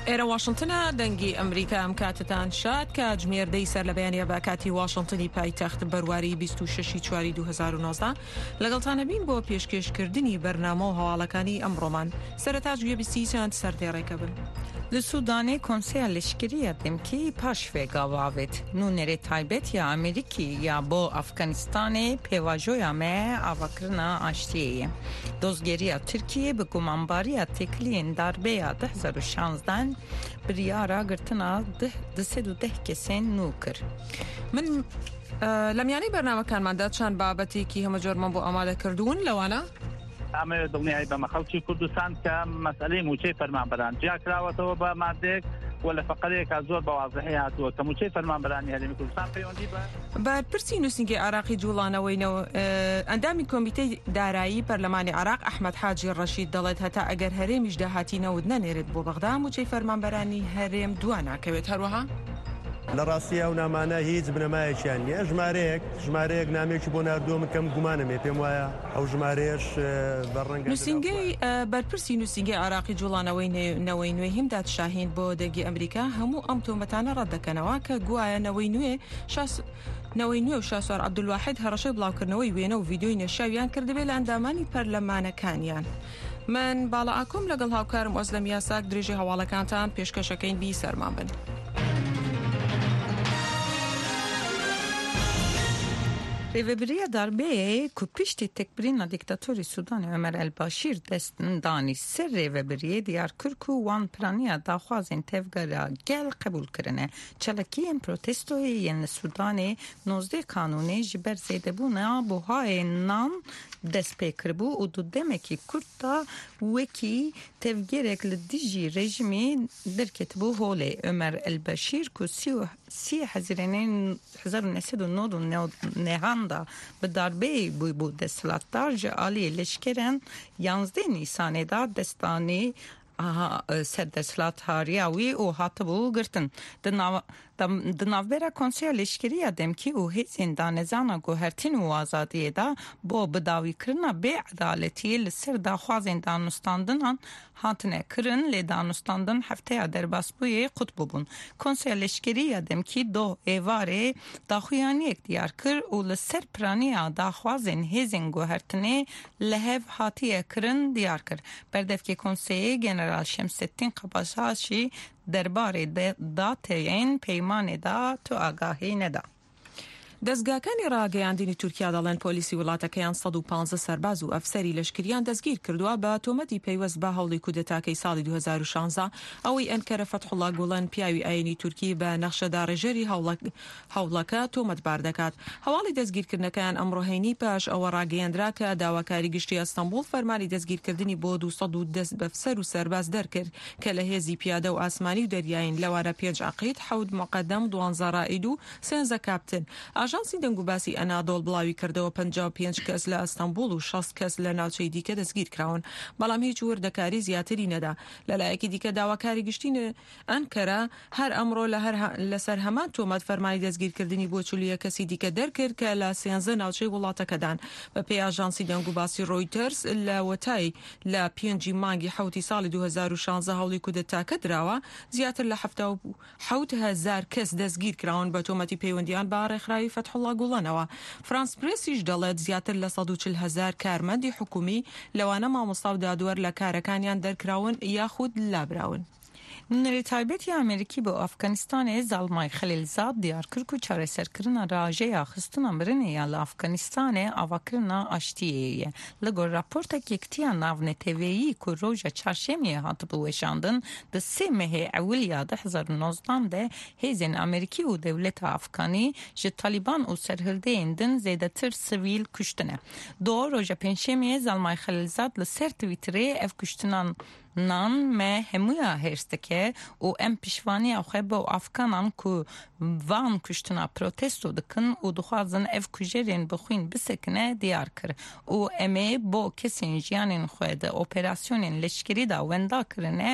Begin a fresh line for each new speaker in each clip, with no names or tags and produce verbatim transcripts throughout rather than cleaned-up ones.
ئێرە واشنتنە دەنگی ئەمریکا ئەم کاتتان شاد کە ژمێردەی سەر لە بەیانیە بە کاتی واشنتنی پایتەخت بەرواری بیست و شەش چواری دوو هەزار و نۆزدە لەگەڵتانە بین بۆ پێشکەشکردنی بەرنامە و هەواڵەکانی ئەمڕۆمان. سەرەتا گوێبیستی چەند سەردێڕێکە بن.
Li Sudanê konseya leşkeriya demkî paş ve gavavêt. Nû nerê taybet ya Amerîkî ya bo Afganistanê pêvajoya me avakirina aştiyê ye. Dozgeriya Tirkiye bi gumanbariya têkiliyên darbeya di hezar û şanzden biryara girtina di sed û deh kesên nû kir.
من لە میانەی بەرنامەکانماندا چەند بابەتێکی هەمەجۆرمان بۆ ئامادەکردوون لەوانە
ئەمە دڵنیایی بەمە خەڵکی کوردستان کە مەسئلەی موچەی فەرمانبەران جیا کراوەتەوە بە مادێک و لە فەقەرێکا زۆر بەوازەحی هاتووە کە موچەی فەرمانبەرانی هەرێمی کوردستان پەیوەندی بە
بەرپرسی نووسینگی عراقی جوڵانەوەینەوە ئەندامی کۆمیتەی دارایی پەرلەمانی عراق ئەحمەد حاجی ڕەشید دەڵێت هەتا ئەگەر هەرێمیش داهاتی نەود نەنێرێت بۆ بەغدا موچەی فەرمانبەرانی هەرێم دوان ناکەوێت. هەروەها
لە ڕاستی ئەو نامانە هیچ بنەمایەکیان نییە. ژمارەیەک ژمارەیەک نامێکی بۆ نردووە کەم گومانم پێم وایە ئەو ژمارەیەش بەڕەنگە
نووسینگەی بەرپرسی نووسینگی عراقی جوڵانەوەی نەوەی نوێ هیمداد شاهین بۆ دەنگی ئەمریکا هەموو ئەم تۆمەتانە ڕەت دەکەنەوە کە گوایە نەوەی نوێ نەوەی نوێ و شاسوار عەبدولواحید هەڕەشەی بڵاوکردنەوەی وێنە و ڤیدیۆی نەشاویان کردبێت لە ئەندامانی پەرلەمانەکانیان. من باڵا ئاکۆم لەگەڵ هاوکارم ئۆزلەم یاساک درێژی هەواڵەکانتان پێشکەشەکەین بی سەرمان بن.
Rêveberiya darbeyê ku piştî tekbirîna dîktatorî Sudanê Ömer el-Başîr destin danî ser rêveberiyê diyar kir ku wan piraniya daxwazên tevgera gel qebûl kirine. Çalakiyên protestoyê yên li Sudanê nozdeh kanûnê ji ber zêdebûna buhayê nan dest pê kiribû û du demekî Kurd da wekî tevgerek li dijî rejimî derketibû holê. Ömer el-Başîr ku sî hezîrînên hezar û neh sed û nod û nehan da bi darbeyê bûybû desthilatdar ji aliyê leşkerên yanzdeh Nîsanê da destanî ser desthilathariya wî û hatibû girtin. Di navbera konseya leşkeriya demkî û hêzên danezana guhertin û azadiyê da bo bidawîkirina bêedaletiyê li ser daxwazên danûstandinan hatine kirin lê danûstandin hefteya derbasbûyê qut bûbûn. Konseya leşkeriya demkî doh êvarê daxuyaniyek diyar kir û li ser piraniya daxwazên hêzên guhertinê li hev hatiye kirin diyar kir. Berdevkê konseyê General Şemsettin Qabaşî derbarê dateyên peymanê da tu agahî neda.
دەستگاکانی ڕاگەیاندنی تورکیا دەڵێن پۆلیسی وڵاتەکەیان سەد و پانزە سەرباز و ئەفسەری لەشکریان دەستگیر کردووە بە تۆمەتی پەیوەست بە هەوڵی کودەتاکەی ساڵی دوو هەزار و شانزە ئەوەی ئەنکەرە فەتحوڵا گوڵەن پیاوی ئاینی تورکی بە نەخشەدا ڕێژەری هەوڵەکە تۆمەتبار دەکات. هەواڵی دەستگیرکردنەکەیان ئەمڕۆ هەینی پاش ئەوە ڕاگەیاندرا کە داواکاری گشتی ئەستەمبوڵ فەرمانی دەستگیرکردنی بۆ دوو سەد و دەست بەفسەر و سەرباز دەرکرد کە لە هێزی پیادە و ئاسمانی و دەریاین لەوارە پێنج عەقید حەوت مقەدەم دوانزە ڕائید و سێنزە کاپتن. ئاژانسی دەنگ و باسی ئەنادۆڵ بڵاوی کردەوە پەنجا و پێنج کەس لە ئەستەمبوڵ و شەست کەس لە ناوچەی دیکە دەستگیر کراون، بەڵام هیچ وردەکاری زیاتری نەدا. لەلایەکی دیکە داواکاری گشتی ئەنکەرە هەر ئەمڕۆ لەسەر هەمان تۆمەت فەرمانی دەستگیرکردنی بۆ چولیە کەسی دیکە دەرکرد کە لە سێنزە ناوچەی وڵاتەکەدان. بە پێی ئاژانسی دەنگ و باسی ڕۆیتەرز لە وەتای لە پێنجی مانگی حەوتی ساڵی دوو هەزار و شانزە هەوڵی کودەتاکە دراوە زیاتر لە حەفتا و حەوت هەزار کەس دەستگیر کراون بە تۆمەتی پەیوەندیان بە ڕێکخراوی فەتحوڵا گوڵەنەوە. فرانس پرێسیش دەڵێت زیاتر لە سەد و چل هەزار کارمەندی حکومی لەوانە مامۆستا و دادوەر لە کارەکانیان دەرکراون یاخود لابراون.
Nerê taybetiya Amerîkî bi Afganistanê Zalmay Xelîlzad diyar kir ku çareserkirina rajeya xistina mirinê ya li Afganistanê avakirina aştiyê ye. Li gor raportek yektiya navneteveyî ku roja çarşemiyê hatibû weşandin di sê mehê ewiliya di hezar û nozdan de hêzên Amerîkî û dewleta Afganî ji Taliban û serhildeyên din zêdetir sivîl kuştine. Do roja pênçemiyê Zalmay Xelîlzad li ser Twitterê ev kuştinan nan me hemûya hêrsteke û em pişvaniya xwe bo Afganan ku van kuştina protesto dikin û dixwazin ev kujerên bixwîn bisekine diyar kir û em ê bo kesên jiyanên xwe de operasyonên leşkerî da wenda kirine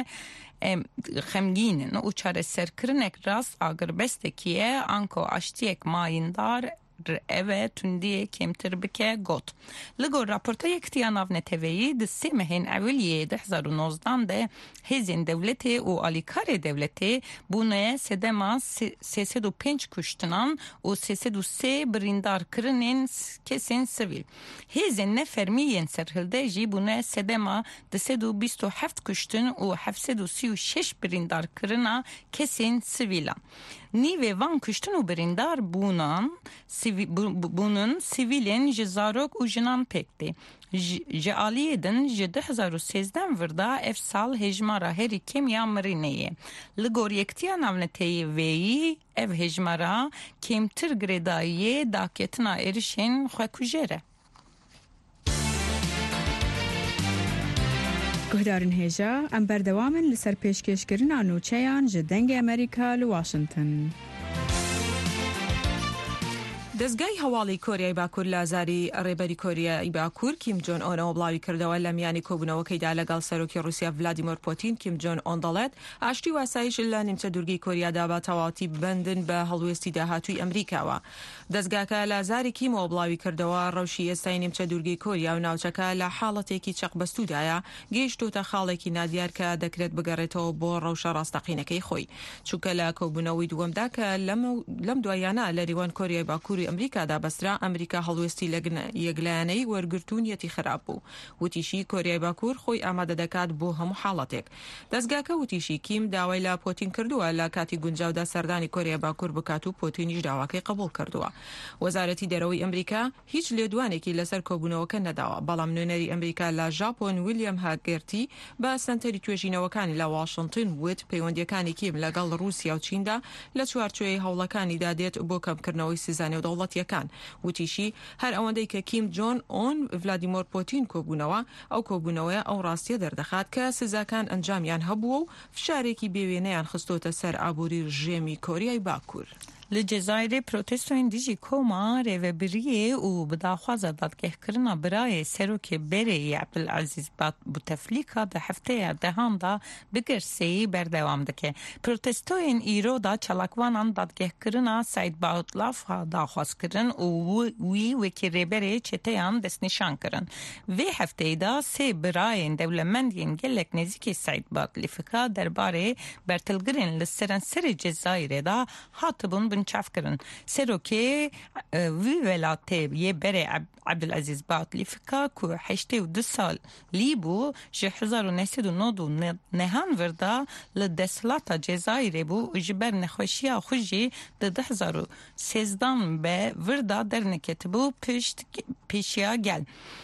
xemgînin û çareserkirinek rast agirbestekî ye anko aştiyek mayîndar اوه تندیه کمتر بکه گوت لگو راپورتا یکتیا ناو نتویی ده سی مهین اولیه ده هزار و نوزدان ده هزین دولتی و آلیکار دولتی بونه سدما سیسد و پنج کشتنان و سیسد و سی بریندار کرنین کسین سویل هزین نفرمیین سرهلده جی بونه سدما ده سد و بیست و هفت کشتن و هفتصد و سی و شش بریندار کرنا کسین سویلا نیوه وان کشتن و بریندار بونان سیوی بونن سیویلین جزاروک و جنان پکتی جعالیه دن جده هزار و سیزدن وردا اف سال هجمارا هری کمیا مرینیه لگور یکتیا نونتهی ویی اف هجمارا کمتر گرداییه داکتنا ارشین خواه کجره
گهدارن هێژە ئەم بەردەوامن لەسەر پێشکەشکردنا نوچەیان ji dengê ئەمریکا li Washington.
دەستگای هەواڵی کۆریای باکوور لە ئازاری ڕێبەری کۆریای باکوور کیم جۆن ئۆنەوە بڵاوی کردەوە لە میانی کۆبوونەوەکەیدا لەگەڵ سەرۆکی رووسیا ڤلادیمۆر پۆتین. کیم جۆن ئۆن دەڵێت ئاشتی واسایش لە نیمچە دوورگەی کۆریادا بە تەواوەتی بەندن بە هەڵوێستی داهاتووی ئەمریکاوە. دەستگاکە لە ئازاری کیمەوە بڵاوی کردەوە ڕەوشی ئێستای نیمچە دوورگەی کۆریا و ناوچەکە لە حاڵەتێکی چەقبەستوودایە گەیشتوتە خاڵێکی نادیار کە دەکرێت بگەڕێتەوە بۆ ڕەوشە ڕاستەقینەکەی خۆی. چووکە لە کۆبوونەوەی دووەمدا کە لەم دوایانە لە ڕێوان کۆریای باکوور ئەمریکادا بەسترا ئەمریکا هەڵوێستی لە یەکلایەنەی وەرگرتوونیەتی خراپ بوو. وتیشی کۆریای باکوور خۆی ئامادە دەکات بۆ هەموو حاڵەتێک. دەستگاکە وتیشی کیم داوای لە پۆتین کردووە لە کاتی گونجاودا سەردانی کۆریای باکوور بکات و پۆتینیش داواکەی قبول کردووە. وەزارەتی دەرەوەی ئەمریکا هیچ لێدوانێکی لەسەر کۆبوونەوەکە نەداوە، بەڵام نوێنەری ئەمریکا لە ژاپۆن ویلیام هاگرتی بە سەنتەری توێژینەوەکانی لە واشنگتن وت پەیوەندیەکانی کیم لەگەڵ رووسیا و چیندا لە چوارچوێی هەوڵەکانیدا دێت بۆ کەمکردنەوەی سزانێ و دەوڵەتیەکان. وتیشی هەر ئەوەندەی کە کیم جۆن ئۆن ڤلادیمۆر پۆتین کۆبوونەوە ئەو کۆبوونەوەیە ئەو ڕاستیە دەردەخات کە سزاکان ئەنجامیان هەبووە و فشارێکی بێوێنەیان خستۆتە سەر ئابووری ڕژێمی کۆریای باکوور.
لجزایر پروتستوین دیجی کوما ریوبریه و بداخوازه دادگهکرنا برای سروک بری عبدالعزیز بوتفلیکا ده هفته دهان دا بگرسی بردوام دکه. پروتستوین ایرو دا چلاکوانان دادگهکرنا سید باوتلاف ها داخواز کرن و وی وکی ریبری چتیان دست نشان کرن. وی هفته دا سی برای دولمندین گلک نزیکی سید باوتلیفکا درباره برتلگرین لسرن سر جزایر دا هاتبون چاف کردن سروکی وی ولاته یه بره عبدالعزیز باوتلیفکا که هشته و دو سال لیبو جه هزار و نهصد و نود و نهان وردا لدسلاتا جزایر بو جبر نخوشی خوشی ده هزار و سیزدان به وردا در نکتبو پشت پیشیا گل.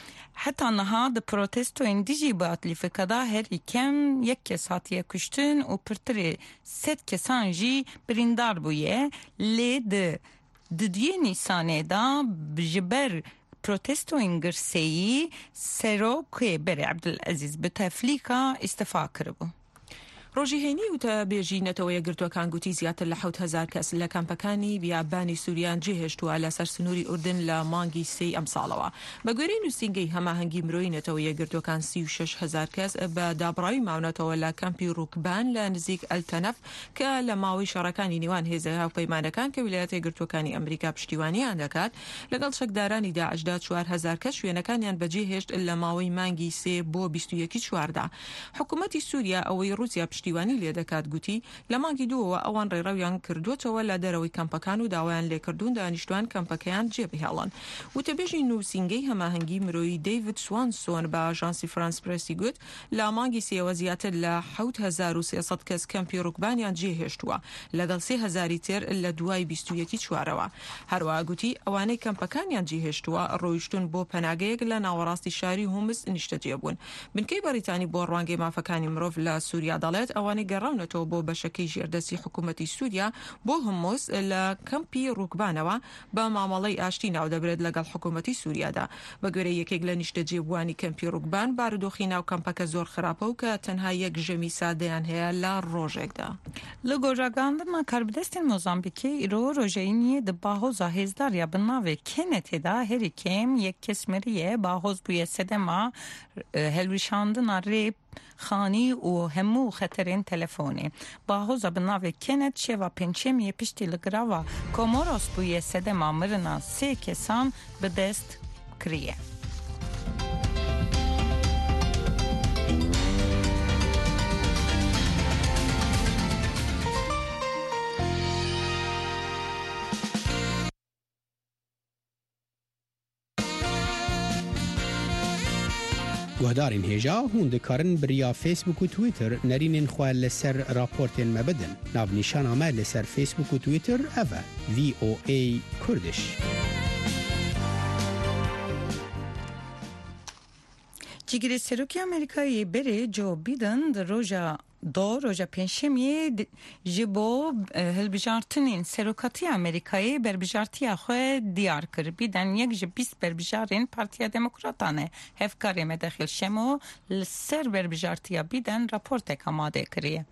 حتی نها ده پروتستو اندیجی باوتلیفکادا هر ایکم یک کس هاتیه کشتن و پرتر ست کسان جی بریندار بویه لی ده دیه نیسانه دا بجبر پروتستو انگرسیی سرو که بره عبدالعزیز بتفلیکا استفا کربو.
ڕۆژی هەینی وتە بێژی نەتەوە یەکگرتوەکان گوتی زیاتر لە حەوت هەزار کەس لە کەمپەکانی بیابانی سووریان جێهێشتووە لەسەر سنووری ئوردن لە مانگی سێی ئەم ساڵەوە. بە گوێرەی نووسینگەی هەماهەنگی مرۆیی نەتەوە یەکگرتوەکان سی و شەش هەزار کەس بە دابڕاوی ماونەتەوە لە کەمپی ڕووکبان لە نزیک ئەلتەنەف کە لە ماوەی شەڕەکانی نێوان هێزە هاوپەیمانەکان کە ویلایەتە یەکگرتوەکانی ئەمریکا پشتیوانیان دەکات لەگەڵ شەکدارانی داعشدا چوار هەزار کەس شوێنەکانیان بەجێهێشت لە ماوەی مانگی سێ بۆ بیست و یەکی چواردا. حکوومەتی سووریا ئەوەی رووسیا پشتیوانی لێ دەکات گوتی لە مانگی دووەوە ئەوان ڕێڕەویان کردوتەوە لە دەرەوەی کەمپەکان و داوایان لێکردوون دانیشتوان کەمپەکەیان جێبهێڵن. وتەبێژی نووسینگەی هەماهەنگی مرۆیی دەیڤد سوانسۆن بە ئاژانسی فرانس پرێسی گوت لە مانگی سێوە زیاتر لە حەوت هەزار و سێسەد کەس کەمپی ڕووکبانیان جێهێشتووە لەگەڵ سێ هەزاری تر لە دوای بیست و یەکی چوارەوە. هەروەها گوتی ئەوانەی کەمپەکانیان جێهێشتووە ڕۆیشتون بۆ پەناگەیەک لە ناوەڕاستی شاری هومس نیشتەجێ بوون. بنکەی بەریتانی بۆ ڕوانگەی مافەکانی مرۆڤ لە سووریا دەڵێت ئەوانەی گەڕاونەتەوە بۆ بەشەکەی ژێردەستی حکوومەتی سووریا بۆ هەمۆس لە کەمپی ڕووکبانەوە بە مامەڵەی ئاشتی ناو دەبرێت لەگەڵ حکوومەتی سووریادا. بە گوێرەی یەکێک لە نیشتەجێبووانی کەمپی ڕووکبان بارودۆخی ناو کەمپەکە زۆر خراپە و کە تەنها یەک ژەمی سادەیان هەیە لە ڕۆژێکدا.
لە گۆژاگاندنا کاربدەستین مۆزامبیکی ئیرۆ ڕۆژەینیە دە باهۆزا هێزداریا بناوێ کێنێتێدا هەری کێم یەک کەس مریە باهۆز بوویە سەدەما هەلویشاندنا ڕێ خانی و همو خطرین تلفونی با هوزا بناوی کنت شوا پنچمی پشتی لگراوا کوموروس بوی سده مامرنا سه کسان به دست کریه.
گهدارین هجا هون دکارن بریا فیسبوک و تویتر نرینین خواه لسر راپورتین مبدن ناو نشان آمه لسر فیسبوک و تویتر اوه وی او ای کردش.
جیگری سروکی امریکایی بری جو بیدن در روژا دو روژا پنجشنبه جبو هلبجارتنین سروکاتی امریکایی بربجارتی خواه دیار کر بیدن یک جبیست بربجارین پارتیا دموکراتانه هفکاری مداخل شمو لسر بربجارتی بیدن راپورت کاماده کریه.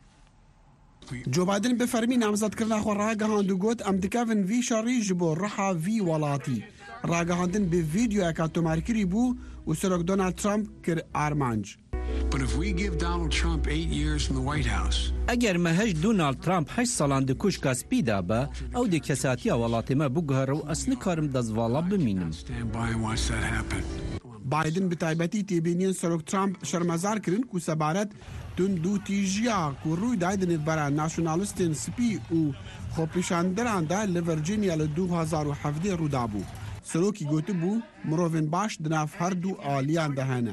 جو بایدن بفرمی نامزد کرنا خو راگهاند و گوت ام دکاون وی شاری جبو رحا وی ولاتی راگهاندن به ویدیو اکاتومار کری بو و سرک دونالد ترامپ کر آرمانج.
But if we give Donald Trump eight years in the White House,
اگر مهج دونالد ترامپ هشت سالان د کوشکاس پیدا به او د کساتی ولاتی ما بگهر و اصل کارم دزوالا بمینم.
stand by and watch that happen.
بایدن بتایبەتی تێبینیان سەرۆک ترامپ شەرمەزارکردن و سەبارەت تند و تیژیا و ڕووی دایدنێت بەرە ناسیۆنالیستên سپی و خۆپیشاندەراندا لە ڤەرجینیا لە دوو هەزار و هەڤدە ڕوودا بوو. سەرۆکی گوتبوو مرۆڤên باش دناف هەردوو ئالیان دەهێنە.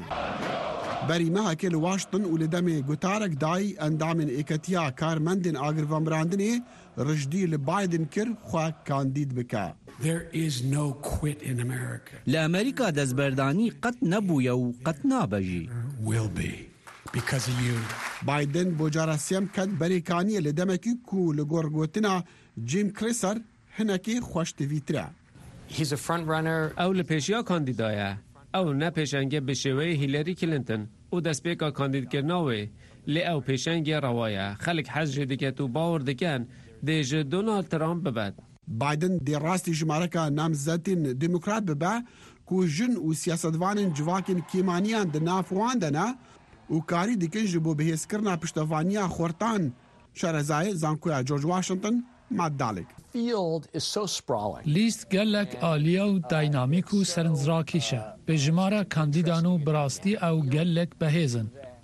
بەری مەهەکە لە واشنطن و لە دەمێ گوتارێک دای ئەندامên ئێکەتیا کارمەندên ئاگرڤەمراندنê ڕژدی لە بایدن کرد خوا کاندید بکە.
There is no quit in America.
لأمريكا دزبرداني قد نبويا وقد نابجي.
Will be because of you.
بايدن بوجارا سيم كد بريكانية لدمكي كو لغورغوتنا جيم كريسر هنكي خوش تفيترا.
He's a front runner.
او لپیشیا کاندیدایا او نه پیشنگه به شوی هیلاری کلینتون او دست بیکا کاندید کرناوی لی او پیشنگه روایا خلق حج دیگه تو باور دکن دیج دونالد ترامپ ببد.
بايدن دي راستي جماركا نامزدين ديمقراط ببا كو جن و سياستوانين جواكين كيمانيان دنافوان دنا و كاري ديكن جبو بهيسكرنا پشتوانيا خورتان شارزاي زانكويا جورج واشنطن مات دالك.
field is so sprawling.
لیست گلک آلیا و داینامیک و سرنزراکیشه به جماره کاندیدانو براستی او گلک بهیزن.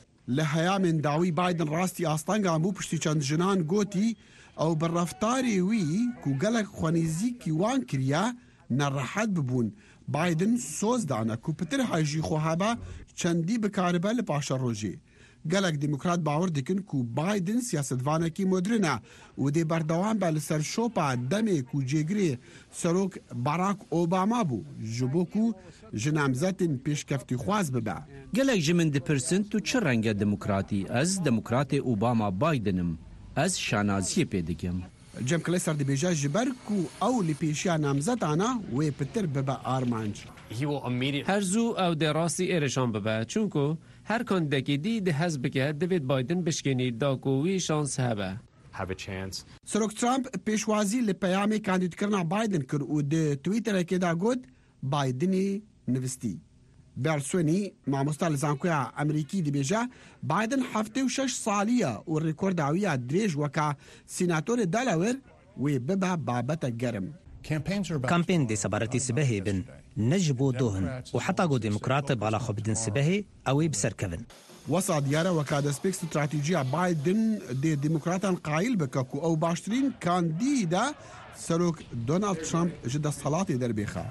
لحيا من داوي بايدن راستي آستانگا مو پشتی چند جنان گوتی او بالرفتاري وي كو قالك خوانيزي كي وان كريا نرحت ببون بايدن سوز دانا كو پتر حاجي خوهابا چندي بكاربا لباشا روجي قالك ديمقراط باور ديكن كو بايدن سياستوانا كي مدرنا و دي بردوان بالسر شوپا دمي كو جيگري سروك باراك اوباما بو جبو كو جنامزتن پیش کفتی خواز ببا.
قالك جمن دي پرسنت و چه رنگ دموکراتی از دموکرات اوباما بايدنم از شانازی پیدکم.
جیم کلیسر دی بیجا جبرکو او لی پیشیا نامزدانا و پتر ببا آرمانج.
هر زو او دراستی ایرشان ببا چونکو هر کاندیداکی دی ده حزب که دیوید بایدن بشکنی داکووی شانس هبا.
سروک ترامپ پیشوازی لی پیامی کاندید کرنا بایدن کر و ده تویتر که دا گود بایدنی نوستی. برسونی مامۆستا لە زانکۆیە ئەمریکی دەبێژە بایدن هەفتەی و شەش ساڵیە و ڕێکۆرداویە درێژ وەکە سیناتۆرێ دەلاوێر وێ ببە بابەتە گەرم.
كامبين دي سبارتي سباهي بن نجبو دوهن وحتى قو ديمقراط بالا خو بدن سباهي اوي بسر كفن
وەسا دیارە وەکە دەستپێک ستراتیجیە بایدن دێ دیموکراتان قایل بکە و ئەو باشترین کاندیدا سەرۆک دۆنالد ترامپ ji دەسەڵاتی دەربێخە.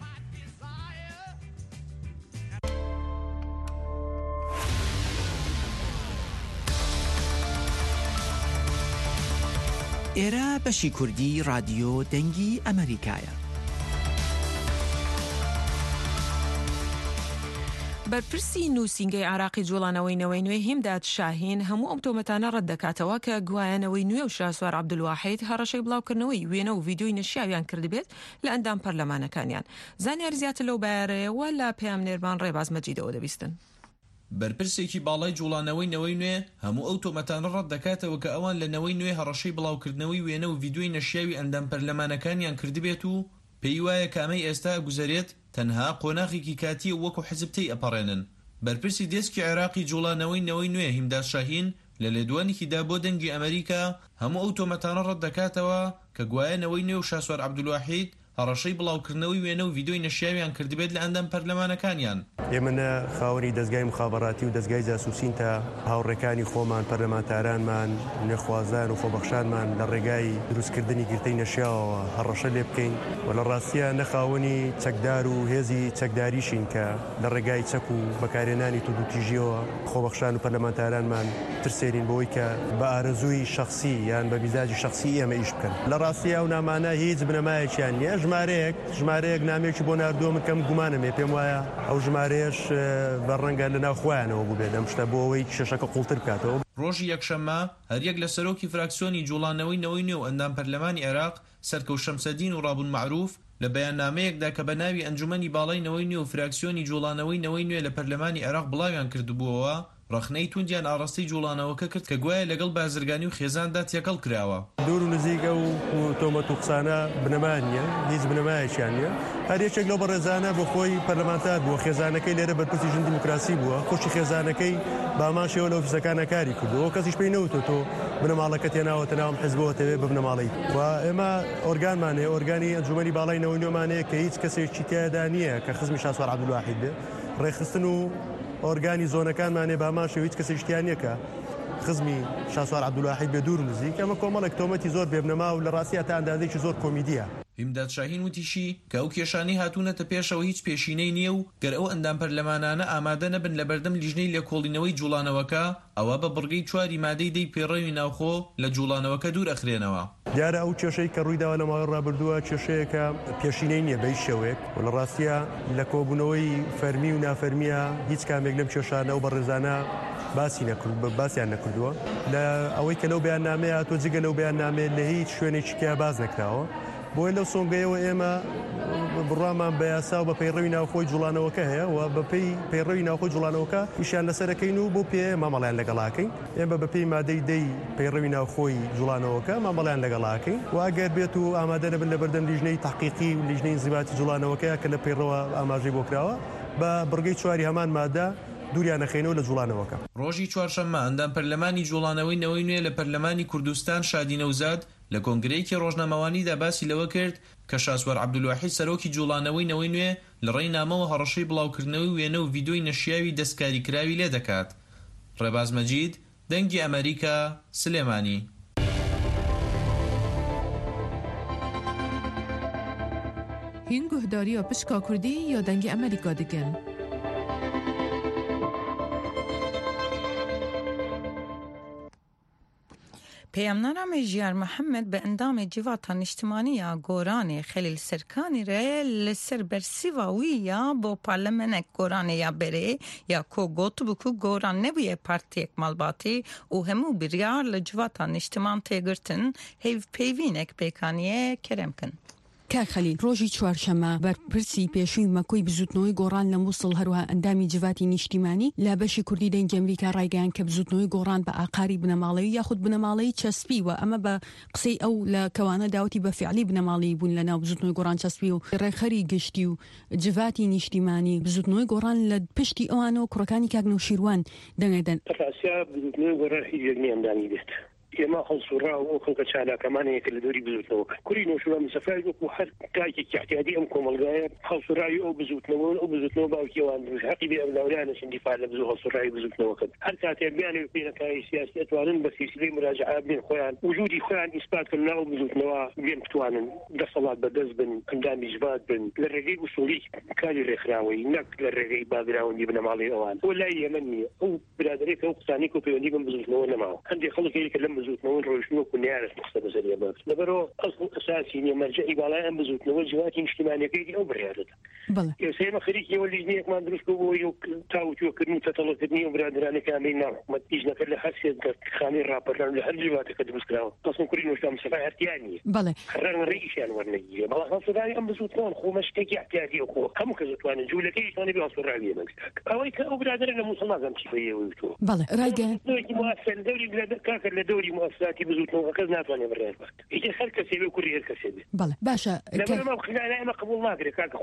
ئێرە بەشی کوردی رادیۆ دەنگی ئەمریکایە.
بەرپرسی نووسینگەی عراقی جوڵانەوەی نەوەی نوێ هیمداد شاهین هەموو ئەم تۆمەتانە ڕەت دەکاتەوە کە گوایانەوەی نوێ و شاسوار عەبدولواحید هەڕەشەی بڵاوکردنەوەی وێنە و ڤیدیۆی نەشیاویان کردبێت لە ئەندام پەرلەمانەکانیان. زانیاری زیاتر لەو بارەیەوە لە پەیامنێرمان ڕێباز مەجیدەوە دەبیستن.
بەرپرسێکی باڵای جوڵانەوەی نەوەی نوێ هەموو ئەو تۆمەتانە ڕەت دەکاتەوە کە ئەوان لە نەوەی نوێ هەڕەشەی بڵاوکردنەوەی وێنە و ڤیدیۆی نەشیاوی ئەندام پەرلەمانەکانیان کردبێت و پێی وایە کامەی ئێستا گوزارێت تەنها قۆناغێکی کاتی وەکو حزب تێی ئەپەڕێنن. بەرپرسی دێسکی عێراقی جوڵانەوەی نەوەی نوێ هیمداد شاهین لە لێدوانێکیدا بۆ دەنگی ئەمریکا هەموو ئەو تۆمەتانە ڕەت دەکاتەوە کە گوایەنەوەی نوێ و شاسوار عەبدولواحید هەڕەشەی بڵاوکردنەوەی وێنە و ڤیدۆی نەشیاویان کردبێت لە ئەندام پەرلەمانەکانیان.
ئێمە خاوەنی دەستگای مخابەڕاتی و دەستگای جاسوسین تا هاوڕێکانی خۆمان پەرلەمانتارانمان نەخوازان و خۆبەخشانمان لە ڕێگای دروستکردنی گرتەی نەشیاوەوە هەڕەشە لێ بکەین و لە ڕاستیە نەخاوەنی چەکدار و هێزی چەکداریشین کە لە ڕێگای چەک و بەکارهێنانی تودوتیژیەوە خۆبەخشان و پەرلەمانتارانمان ترسێنین بۆی کە بە ئارەزووی شخصی یان بە میزاجی شخصی ئێمە ئیش بکەن. لە ڕاستیە ئەو نامانە هیچ بنەمایەکیان نییە. ژمارەیەک ژمارەیەک نامێکی بۆ ناردووە کەم گومانم پێم وایە ئەو ژمارەیەش بەڕەنگە لە ناو خۆیانەوە بوو بێت ئەم شتە بۆ ئەوەی شەشەکە قوڵتر بکاتەوە.
ڕۆژی یەکشەممە هەریەک لە سەرۆکی فراکسیۆنی جوڵانەوەی نەوەی نوێ و ئەندام پەرلەمانی عێراق سەرکەوت شەمسەدین و ڕابوون معروف لە بەیاننامەیەکدا کە بە ناوی ئەنجومەنی باڵای نەوەی نوێ و فراکسیۆنی جوڵانەوەی نەوەی نوێ لە پەرلەمانی عێراق بڵاویان کردبووەوە ڕخنەی توندیان ئاڕاستی جوڵانەوەکە کرد کە گوایە لەگەڵ بازرگانی و خێزاندا تێکەڵ کراوە.
دوور و نزیکە و تۆمەت و قسانە بنەمان نیە، هیچ بنەمایەکیان نیە. هەر یەکێک لەو بەڕێزانە بۆ خۆی پەرلەمانتار بووە، خێزانەکەی لێرە بەرپرسی ژن دیموکراسی بووە، خۆشی خێزانەکەی باماشەوە لە ئۆفیسەکانە کاری کردووە، کەسیش پێی نەوتۆ تۆ بنەماڵەکە تێناوەتە ناوم حیزبەوە تەوێ بە بنەماڵی. و ئێمە ئۆرگانمان هەیە، ئۆرگانی ئەنجومەنی باڵای نەوەی نوێمان هەیە کە هیچ کەسێکی تێدا نییە کە خزمی شاسوار عەبدولواحید بێ. ڕێخستن و ئۆرگانی زۆنەکانمانێ باماشە هیچ کەسێشتیان نییە کە خزمی شاسوار عەبدولواحید بێ دوور نزیک. ئەمە کۆمەڵێک تۆمەتی زۆر بێبنەما و لە ڕاستیە تا ئەندازێکی زۆر کۆمیدیە.
هیمداد شاهین وتیشی کە ئەو کێشانەی هاتوونەتە پێشەوە هیچ پێشینەی نییە و گەر ئەو ئەندام پەرلەمانانە ئامادە نەبن لە بەردەم لیژنەی لێکۆڵینەوەی جوڵانەوەکە ئەوە بە بڕگەی چواری مادەی دەی پێڕەوی ناوخۆ لە جوڵانەوەکە دوور ئەخرێنەوە.
دیارە ئەو کێشەی کە ڕوویداوە لە ماوەی ڕابردووە کێشەیەکە پێشینەی نییە بەی شێوەیەک و لە ڕاستیە لە کۆبوونەوەی فەرمی و نافەرمیە هیچ کامێک لەم کێشانە و بەڕێزانە باسی نەکرد باسییان نەکردووە. لە ئەوەی کە لەو بەیاننامەیە تۆ جگە لەو بەیاننامێ لە هیچ شوێنێکی کیا باز نەکراوە. بۆی لەو سۆنگەیەوە ئێمە بڕامان بە یاسا و بە پەیڕەوی ناوخۆی جوڵانەوەکە هەیە و بە پێی پەیڕەوی ناوخۆی جوڵانەوەکە ئیشیان لەسەرەکەین و بۆ پێ مامەڵیان لەگەڵاکەین. ئێمە بە پێی مادەی دەی پەیڕەوی ناوخۆی جوڵانەوەکە مامەڵیان لەگەڵاکەین و ئەگەر بێت و ئامادە نەبن لە بەردەم لیژنەی تحقیقی و لیژنەی ئینزیباتی جوڵانەوەکەیە کە لە پەیڕەوە ئاماژەی بۆ کراوە بە بڕگەی چواری هەمان مادە دووریانەخێنەوە لە جوڵانەوەکە.
ڕۆژی چوارشەممە ئەندام پەرلەمانی جوڵانەوەی نەوەی نوێ لە پەرلەمانی کوردستان شادی نەوزاد لە کۆنگرەیەکی ڕۆژنامەوانیدا باسی لەوە کرد کە شاسوار عەبدولواحید سەرۆکی جوڵانەوەی نەوەی نوێ لە ڕێی نامەوە هەڕەشەی بڵاوکردنەوەی وێنە و ڤیدۆی نەشیاوی دەستکاری کراوی لێ دەکات. ڕێباز مەجید، دەنگی ئەمریکا، سلێمانی.
هین گوهداریە پشکا کوردی یا دەنگی ئەمریکا دەکەن؟
پەیامنامە مێژیار محەممەد بە ئەندامی جیڤاتان نیشتیمانیە گۆرانێ خەلیل سەرکانی رێ لەسەر بەرسیڤاویە بۆ پارلەمەنێک گۆرانێ یا بەرێ یا کۆ گۆت بکو گۆران نەبووە پارتیەک مەڵباتی و هەموو بریار لە جیڤاتان نیشتیمان تێگرتن هەیڤ پەیڤینێک پێکانیە کەرەمکن.
کاک خەلیل ڕۆژی چوارشەمە بەرپرسی پێشووی مەکۆی بزوتنەوەی گۆڕان لە مووسڵ هەروەها ئەندامی جیڤاتی نیشتیمانی لە بەشی کوردی دەنگی ئەمریکا ڕایگەیان کە بزوتنەوەی گۆڕان بە ئاقاری بنەماڵەوی یاخود بنەماڵەی چەسپی و ئەمە بە قسەی ئەو لە کەوانە داوتی بە فعلی بنەماڵی بوون لە ناو بزوتنەوەی گۆڕان چەسپی و ڕێخەری گشتی و جیڤاتی نیشتیمانی بزوتنەوەی گۆڕان لە پشتی ئەوانەوە کوڕەکانی کاک نەوشیروان دەنگەدەن.
ڕاستیا بزوتنەوەی گۆڕان هیچ یەک نییە ئەندامی دێت. ئێمە خەڵسوڕا و خەڵکە چالاکەمانەیەکە لە دەوری بزوتنەوە کوری نۆشوان مسەفای وەکو هەر تاکێکی احتیاطی ئەم کۆمەلگایە خەڵسوڕایی ئەو بزوتنەوە ئەو بزوتنەوە باوکیێوان حەقی بێ ئەولادیانەشن دیفاع لە بزوو خەڵسوڕایی بزوتنەوە کرد. هەر کاتێک بیانێ پێنەکانی سیاسی ئەتوانن بە سیلسیلەی مراجعە بێن خۆیان وجودی خۆیان ئیسپاتکردن ناو بزوتنەوە بێن بتوانن دەسەڵات بەدەست بن ئەندامی ژبات بن لە ڕێگەی ئوسوڵی کاری ڕێکخراوەی نەک لە ڕێگەی باگراوەندی بنەماڵی ئەوان. ئەو لای ئێمە نییە. ئەو برادەرێک ئەو قسانەی کە پەیوەندی بن بزوتنەوە نەماوە. هەندێک خەڵکێک لەم بزوتنەوە ڕۆژنەوە كنيارة مختلفة زي بعض. لبرو أصل أساسي إني مرجع إبالة أم بزوت نوجه وقت اجتماعي كذي أو بريادة. بلى. يسمى خريج يولي جنيك ما ندرس كوبو يو تاو جو كريم تطلع كدني وبرادراني كاملين نعم. ما تيجنا كله حسيت خامي رابط لأن لهذا الوقت كدرس كلاو. تصميم كريم وش تام سفاهة احتيانية. بلى. خررنا رئيس يعني ورنيجي. بلى خلاص ثاني أم بزوت نون خو مش تيجي احتياجي أخو. كم كزوتوان جولة كيش ثاني بيوصل رعية مكساك. أوي كأو برادرنا مصنع زم شيء ويشوف. بلى. راجع. دوري مؤسسة دوري بلاد كاكر لدوري مؤسساتي بزوت نون كذا ثاني بريات. إيش هالكسبة وكل هالكسبة. بلى. باشا. لما ما خلنا أنا قبول ناقري كاك أخوي مسياس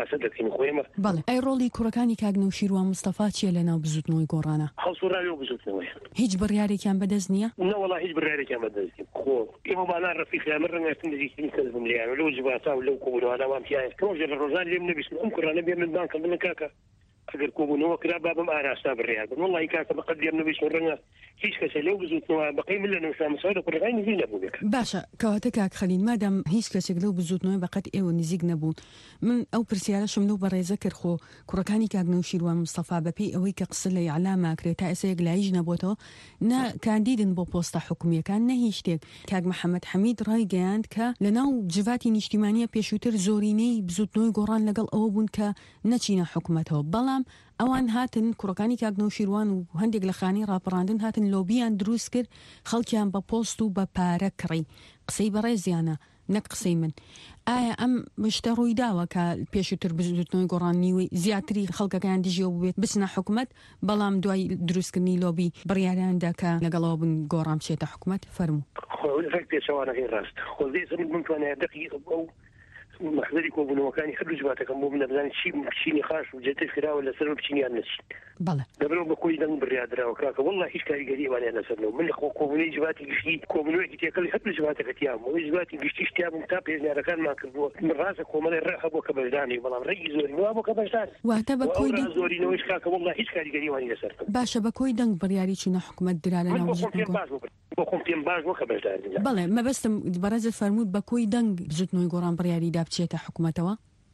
سیاست دەکەین خۆیمە
بەڵێ ئەی ڕۆڵی کوڕەکانی کاگنە و شیروان مستەفا چیە لەناو بزوتنەوەی گۆڕانە
هەڵسوڕاوی و بزوتنەوەی
هیچ بڕیارێکیان بەدەست نییە
نەوەڵا هیچ بڕیارێکیان بەدەست نییە خۆ ئێمە بالا ڕەفیقیان من ڕەنگە نزیکترین کەس بم لێیان لەو جباتا و لەو کۆبوونەوەدا وام پیاە ڕۆژێ لە ڕۆژان لێم نەبیستم ئەم کوڕانە بێ من بانکەم بڵێن کاکە ئەگەر کۆبوونەوە کرا بابم ئاراستا بڕیار بن وەڵی کاکە بەقەت لێم نەبیست ڕەنگە هیچ کەسە لەو بزوتنەوە بەقەی من لە نەوشامەسەوە کوڕەکانی نزیک نەبوو
باشە کەواتە کاک خەلیل مادام هیچ کەسێک لەو بزوتنەوەی بەقەت ئێوە نزیک نەبوون من ئەو پرسیارەشم لەو بەڕێزە کرد خۆ کوڕەکانی کاگنە و شیروان مستەفا بەپێی ئەوەی کە قسە لە ئیعلامە کرێت تا ئێستا یەکلاییش نەبووەتەوە نە کاندیدن بۆ پۆستە حکومیەکان نە هیچ شتێک کاک محەممەد حەمید ڕایگەیاند کە لەناو جڤاتی نیشتیمانیە پێشووتر زۆرینەی بزوتنەوەی گۆڕان لەگەڵ ئەوە بوون کە نەچینە حکوومەتەوە بەڵام ئەوان هاتن کوڕەکانی کاگنە و شیروان و هەندێک لە خانی ڕاپەڕاندن هاتن لۆبیان دروست کرد خەڵکیان بە پۆست و بە پارە کڕی قسەی بەڕێزیانە نەک قسەی من ئایا ئەم شتە ڕووی داوە کە پێشووتر بزوتنەوەی گۆڕانیوەی زیاتری خەڵکەکان دیژیەوە بێت بچنە حکوومەت بەڵام دوای دروستکردنی لۆبی بڕیاریاندا کە لەگەڵەوە بن گۆڕام بچێتە حکوومەت فەرموو
پێچەوانەکەی ڕاست خۆزی بمتوانێت دقیق ئەو محضری کۆبوونەوەکانی هەردوو جواتەکەم بۆ بنەبزانانی چی بچینی خاش و جێتر کراوە لەسەر بچینیان نەچین دەبرەوە بە کۆی دەنگ بڕیادراوە کراکە وەڵا هیچ کاریگەریوانیان لەسەرەوە من لە خۆ کۆبوونەی جواتی گشتی کۆبوونەوەیەکی تێکەڵی هەردوو جواتەکەتیام ئەوەی جواتی گشتی شتیابم تا پێشنیارەکانمان کردووە من ڕاستە کۆمەڵی ڕێ هەبووە کە بەشدانی بەڵام ڕێی زۆری وا بۆ کە بەشدان
واتە بە کۆی
زۆرینەوەیش کاکە وەڵا هیچ کاریگەریوانی لەسەر
باشە بە کۆی دەنگ بڕیاری چوونە حکوومەت درا لە ناو
بۆ خۆم پێم باش وەکە بەشدار
بەڵێ مەبەستم بەڕێزت فەرمووت بە کۆی دەنگ بزوتنەوەی گۆڕان بڕیاری دا بچێتە حکوومەتەوە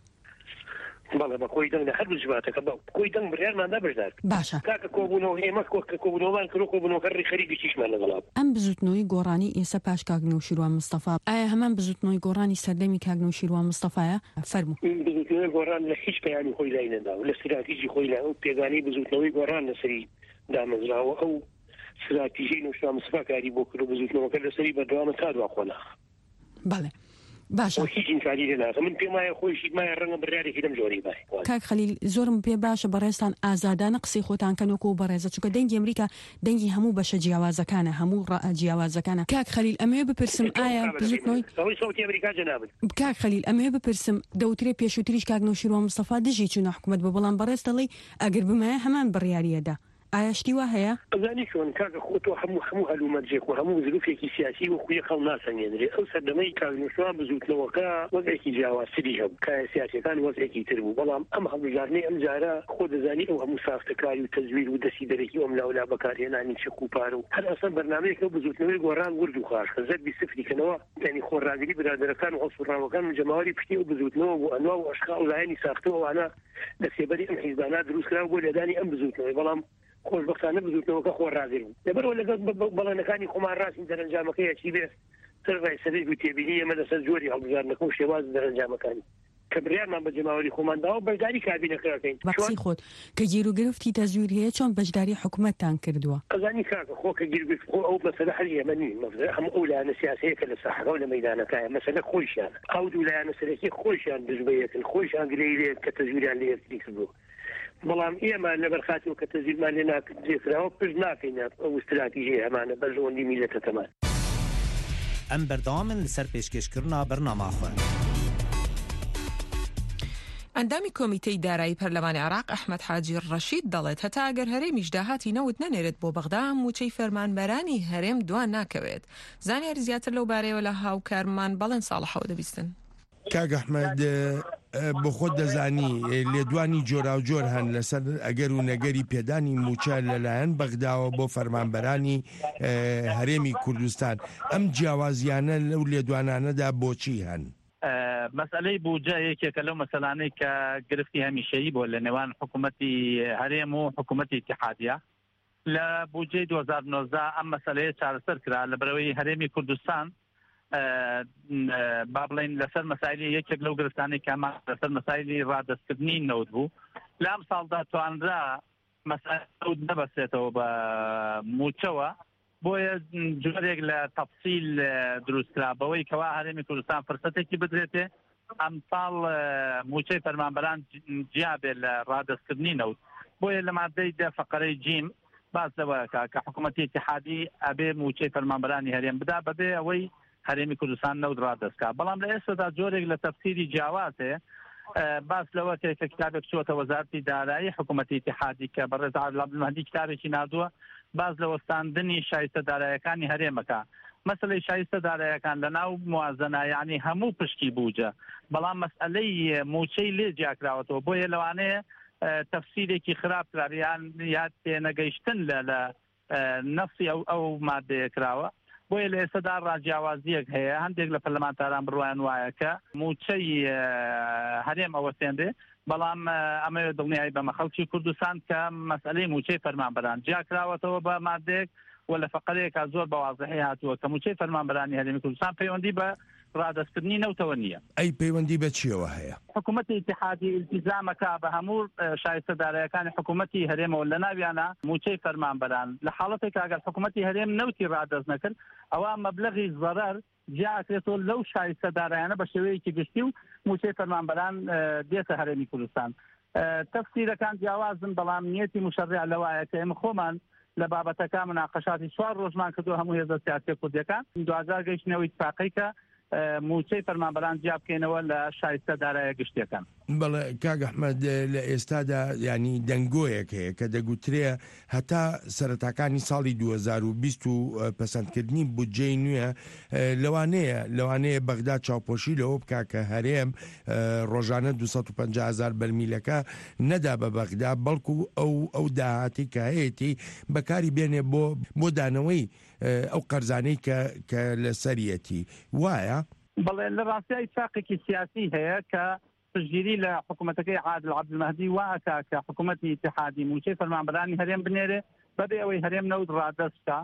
بەڵێ بە کۆی دەنگ لە هەردوو جواتەکە بە کۆی دەنگ بڕیارماندا بەشدار
باشە
کاکە کۆبوونەوە ئێمە کۆکە کۆبوونەوەمان کرد کۆبوونەوە ڕێ خەریکی چیشمان لەگەڵا
ئەم بزوتنەوەی گۆڕانی ئێستا پاش کاگنە و شیروان مستەفا ئایا هەمان بزوتنەوەی گۆڕانی سەردەمی کاگنە و شیروان مستەفایە فەرموو
بزوتنەوەی گۆڕان لە هیچ پەیامی خۆی لای نەدا و لە استراتیژی خۆی لای ئەو پێگانەی بزوتنەوەی گۆڕان لەسەری دامەزراوە ئەو استراتیژی نوشتوان مستەفا کاری بۆ کرد و بزوتنەوەکە لەسەری بەردەوامە تا دوا خۆنا
بەڵێ باشە
هیچ ئینکاری لێناکە من پێم وایە خۆیشی مایە ڕەنگە بڕیارێکی لەم جۆری بای
کاک خەلیل زۆرم پێ باشە بەڕێستان ئازادانە قسەی خۆتان کەنەوەکە و بەڕێزە چونکە دەنگی ئەمریکا دەنگی هەموو بەشە جیاوازەکانە هەموو جیاوازەکانە کاک خەلیل ئەمەوێ بپرسم ئایا بزوتنەوەی
سەوتی ئەمریکا جەنابن
کاک خەلیل ئەمەوێ بپرسم دەوترێ پێشووتریش کاگنە و شیروان مستەفا دژی چوونە حکوومەت بە بەڵام بەڕێز دەڵێ ئەگەر بمایە هەمان بڕیاریەدا ئایا شتی وا هەیە
ئەزانی چۆن کاکە خۆتۆ هەموو هەموو هەلومەرجێک و هەموو زروفێکی سیاسی و خوی خەڵ ناسەنگێنرێ ئەو سەردەمەی کاگنۆشوان بزوتنەوەکە وەزێکی جیاوازتری هەبوو کایە سیاسەکان وەزێکی تر بوو بەڵام ئەم هەڵبژارنەی ئەم جارە خۆ دەزانی ئەو هەموو ساختەکاری و تەزویر و دەسی دەرەکی ئەم لاولا بەکارهێنانی چەک و پارە و هەر ئەسەر بەرنامەیەکە بزوتنەوەی گۆڕان ورد و خاش زەربی سفریکەنەوە یعنی خۆڕاگری برادەرەکان و هەڵسوڕاوەکان و جەماوەری پشتی و بزوتنەوە بۆ ئەنوا و ئەشخاڵ و لایەنی ساختەوە وانە دەسێبەری ئەم حیزبانە دروستکراوە بۆ لەدانی ئەم بزوتنەوەی بەڵام خۆشبەختانە بزوتنەوەکە خۆ ڕازی بوو لەبەرەوە لەگەڵ بەڵێنەکانی خۆمان ڕاستی دەرەنجامەکەی چی بێت سەرای سەرێک و تێبینی ئەمە لەسەر جۆری هەڵبژارنەکە و شێواز دەرەنجامەکانی کە بڕیارمان بە جەماوەری خۆمانداوە بەشداری کابینەکەەکەین
بەقسی خۆت کە گیر و گرفتی تەزویر هەیە چۆن بەشداری حکوومەتتان کردووە
ئەزانی کاکە خۆ کە گیر خۆ ئەو مەسەلە هەر ئێمە نین هەموو ئەو لایەنە سیاسەیە کە لە ساحەکە و لە مەیدانەکەیە مەسەلە خۆیشیان ئەو دوو لایەنە سەرەکی خۆیشیان دژبەیەکن خۆیشیان گرەی لێت کە تەزویریان لێ یەکتری کردووە بەڵام ئێمە لەبەر خاتیەوە کە تەزویرمان لێ ناکرێتراوە پشت ناکەین ئەو استراتیژی هەمانە بەرژەوەندی میلەتەکەمان
ئەم بەردەوامن لەسەر پێشکەشکردنا بەرنامەخۆ
ئەندامی کۆمیتەی دارایی پەرلەمانی عێراق ئەحمەد حاجی ڕەشید دەڵێت هەتا ئەگەر هەرێمیش داهاتی نەوت نەنێرێت بۆ بەغدا موچەی فەرمانبەرانی هەرێم دوان ناکەوێت زانیاری زیاتر لەو بارەیەوە لە هاوکارمان بەڵێن ساڵحەوە دەبیستن
کاک ئەحمەد بۆ خۆت دەزانی لێدوانی جۆرا و جۆر هەن لەسەر ئەگەر و نەگەری پێدانی موچە لەلایەن بەغداوە بۆ فەرمانبەرانی هەرێمی کوردستان ئەم جیاوازیانە لەو لێدوانانەدا بۆچی هەن
مەسئلەی بوجە یەکێکە لەو مەسەلانەی کە گرفتی هەمیشەیی بۆ لە نێوان حکوومەتی هەرێم و حکوومەتی اتحادیە لە بوجەی دوو هەزار و نۆزدە ئەم مەسەلەیە چارەسەر کرا لە بەرەوەی هەرێمی کوردستان با بڵێن لەسەر مەسایلی یەکێک لەو گرفتانەی کەمان لەسەر مەسایلی ڕادەستکردنی نەوت بوو لە ئەم ساڵدا توانرا مەسایل نەوت نەبەسێتەوە بە موچەوە بۆیە جۆرێک لە تەفسیل دروستکرا بەوەی کەوا هەرێمی کوردستان فرسەتێکی بدرێتێ ئەم ساڵ موچەی فەرمانبەران جیابێ لە ڕادەستکردنی نەوت بۆیە لە مادەی دە فەقەرەی جیم باس لەوەیەکە کە حکوومەتی اتحادی ئەبێ موچەی فەرمانبەرانی هەرێم بدا بەبێ ئەوەی هەرێمی کوردستان نەوت ڕادەستکا بەڵام لە ئێستادا جۆرێک لە تەفسیری جیاواز هەیە باس لەوە کە کتابێک چوەتە وەزارەتی دارایی حکوومەتی اتحادی کە بەڕێز عەبدولمەجید کتابێکی نردووە باز لە وەستاندنی شایستە داراییەکانی هەرێمەکە. مەسەلەی شایستە داراییەکان لەناو موازنە یعنی هەموو پشتی بووجە، بەڵام مەسئلەی موچەی لێ جیاکراوەتەوە، بۆیە لەوانەیە تەفسیرێکی خراپ کراریان یا تێنەگەیشتن لە لە نەفسی ئەو ئەو مادەیە کراوە. بۆیە لە ئێستادا ڕاجیاوازیەک هەیە، هەندێک لە پەرلەمانتاران بڕوایان وایە کە موچەی هەرێم ئەوەستێنرێ، بەڵام ئەمەوێ دڵنیایی بەمە خەڵکی کوردستان کە مەسئلەی موچەی فەرمانبەران جیاکراوەتەوە بە مادەیەک و لە فەقەرەیەکە زۆر بەوازەحی هاتووە کە موچەی فەرمانبەرانی هەرێمی کوردستان پەیوەندی بە ڕادەستکردنی نەوتەوە نییە.
ئەی پەیوەندی بە چیەوە هەیە؟
حکوومەتی اتحادی ئیلتیزامەکە بە هەموو شایستە داراییەکانی حکوومەتی هەرێمەوە لە ناویانە موچەی فەرمانبەران لە حاڵەتێک ئەگەر حکوومەتی هەرێم نەوتی ڕادەست نەکرد ئەوە مەبلەغی زەرەر جیاکرێتەوە لەو شایستە دارایانە بە شێوەیەکی گشتی و موچەی فەرمانبەران دێتە هەرێمی کوردستان. تەفسیرەکان جیاوازن، بەڵام نیەتی مشەڕع لەوایە کە ئێمە خۆمان لە بابەتەکە مناقەشاتی چوار ڕۆژمان کردو هەموو هێزە سیاسی کوردیەکان دوازار گەیشتنەوەی اتفاقی کە موچەی فەرمانبەران جیا بکەینەوە لە شایستە دارایە گشتیەکان.
بەڵێ کاک ئەحمەد لە ئێستادا ینی دەنگۆیەک هەیە کە دەگوترێ هەتا سەرەتاکانی ساڵی دوو هەزار و بیست و پەسەندکردنی بودجەی نوێ لەوانەیە لەوانەیە بەغدا چاوپۆشی لەوە بکا کە هەرێم ڕۆژانە دووسەد و پەنجا هەزار بەرمیلەکە نەدا بە بەغدا، بەڵکو ئەو ئەو داهاتی کە هەیەی بەکاری بێنێ بۆ بۆ دانەوەی ئەو قەرزانەی کە لە سەریەتی وایە؟
بەڵێ لە ڕاستیە اتفاقێکی سیاسی هەیە کە پشتگیری لە حکوومەتەکەی عادل عەبدولمەهدی واکا کە حکوومەتی اتحادی موچەی فەرمانبەرانی هەرێم بنێرێ بەبێ ئەوەی هەرێم نەوت ڕادەستە.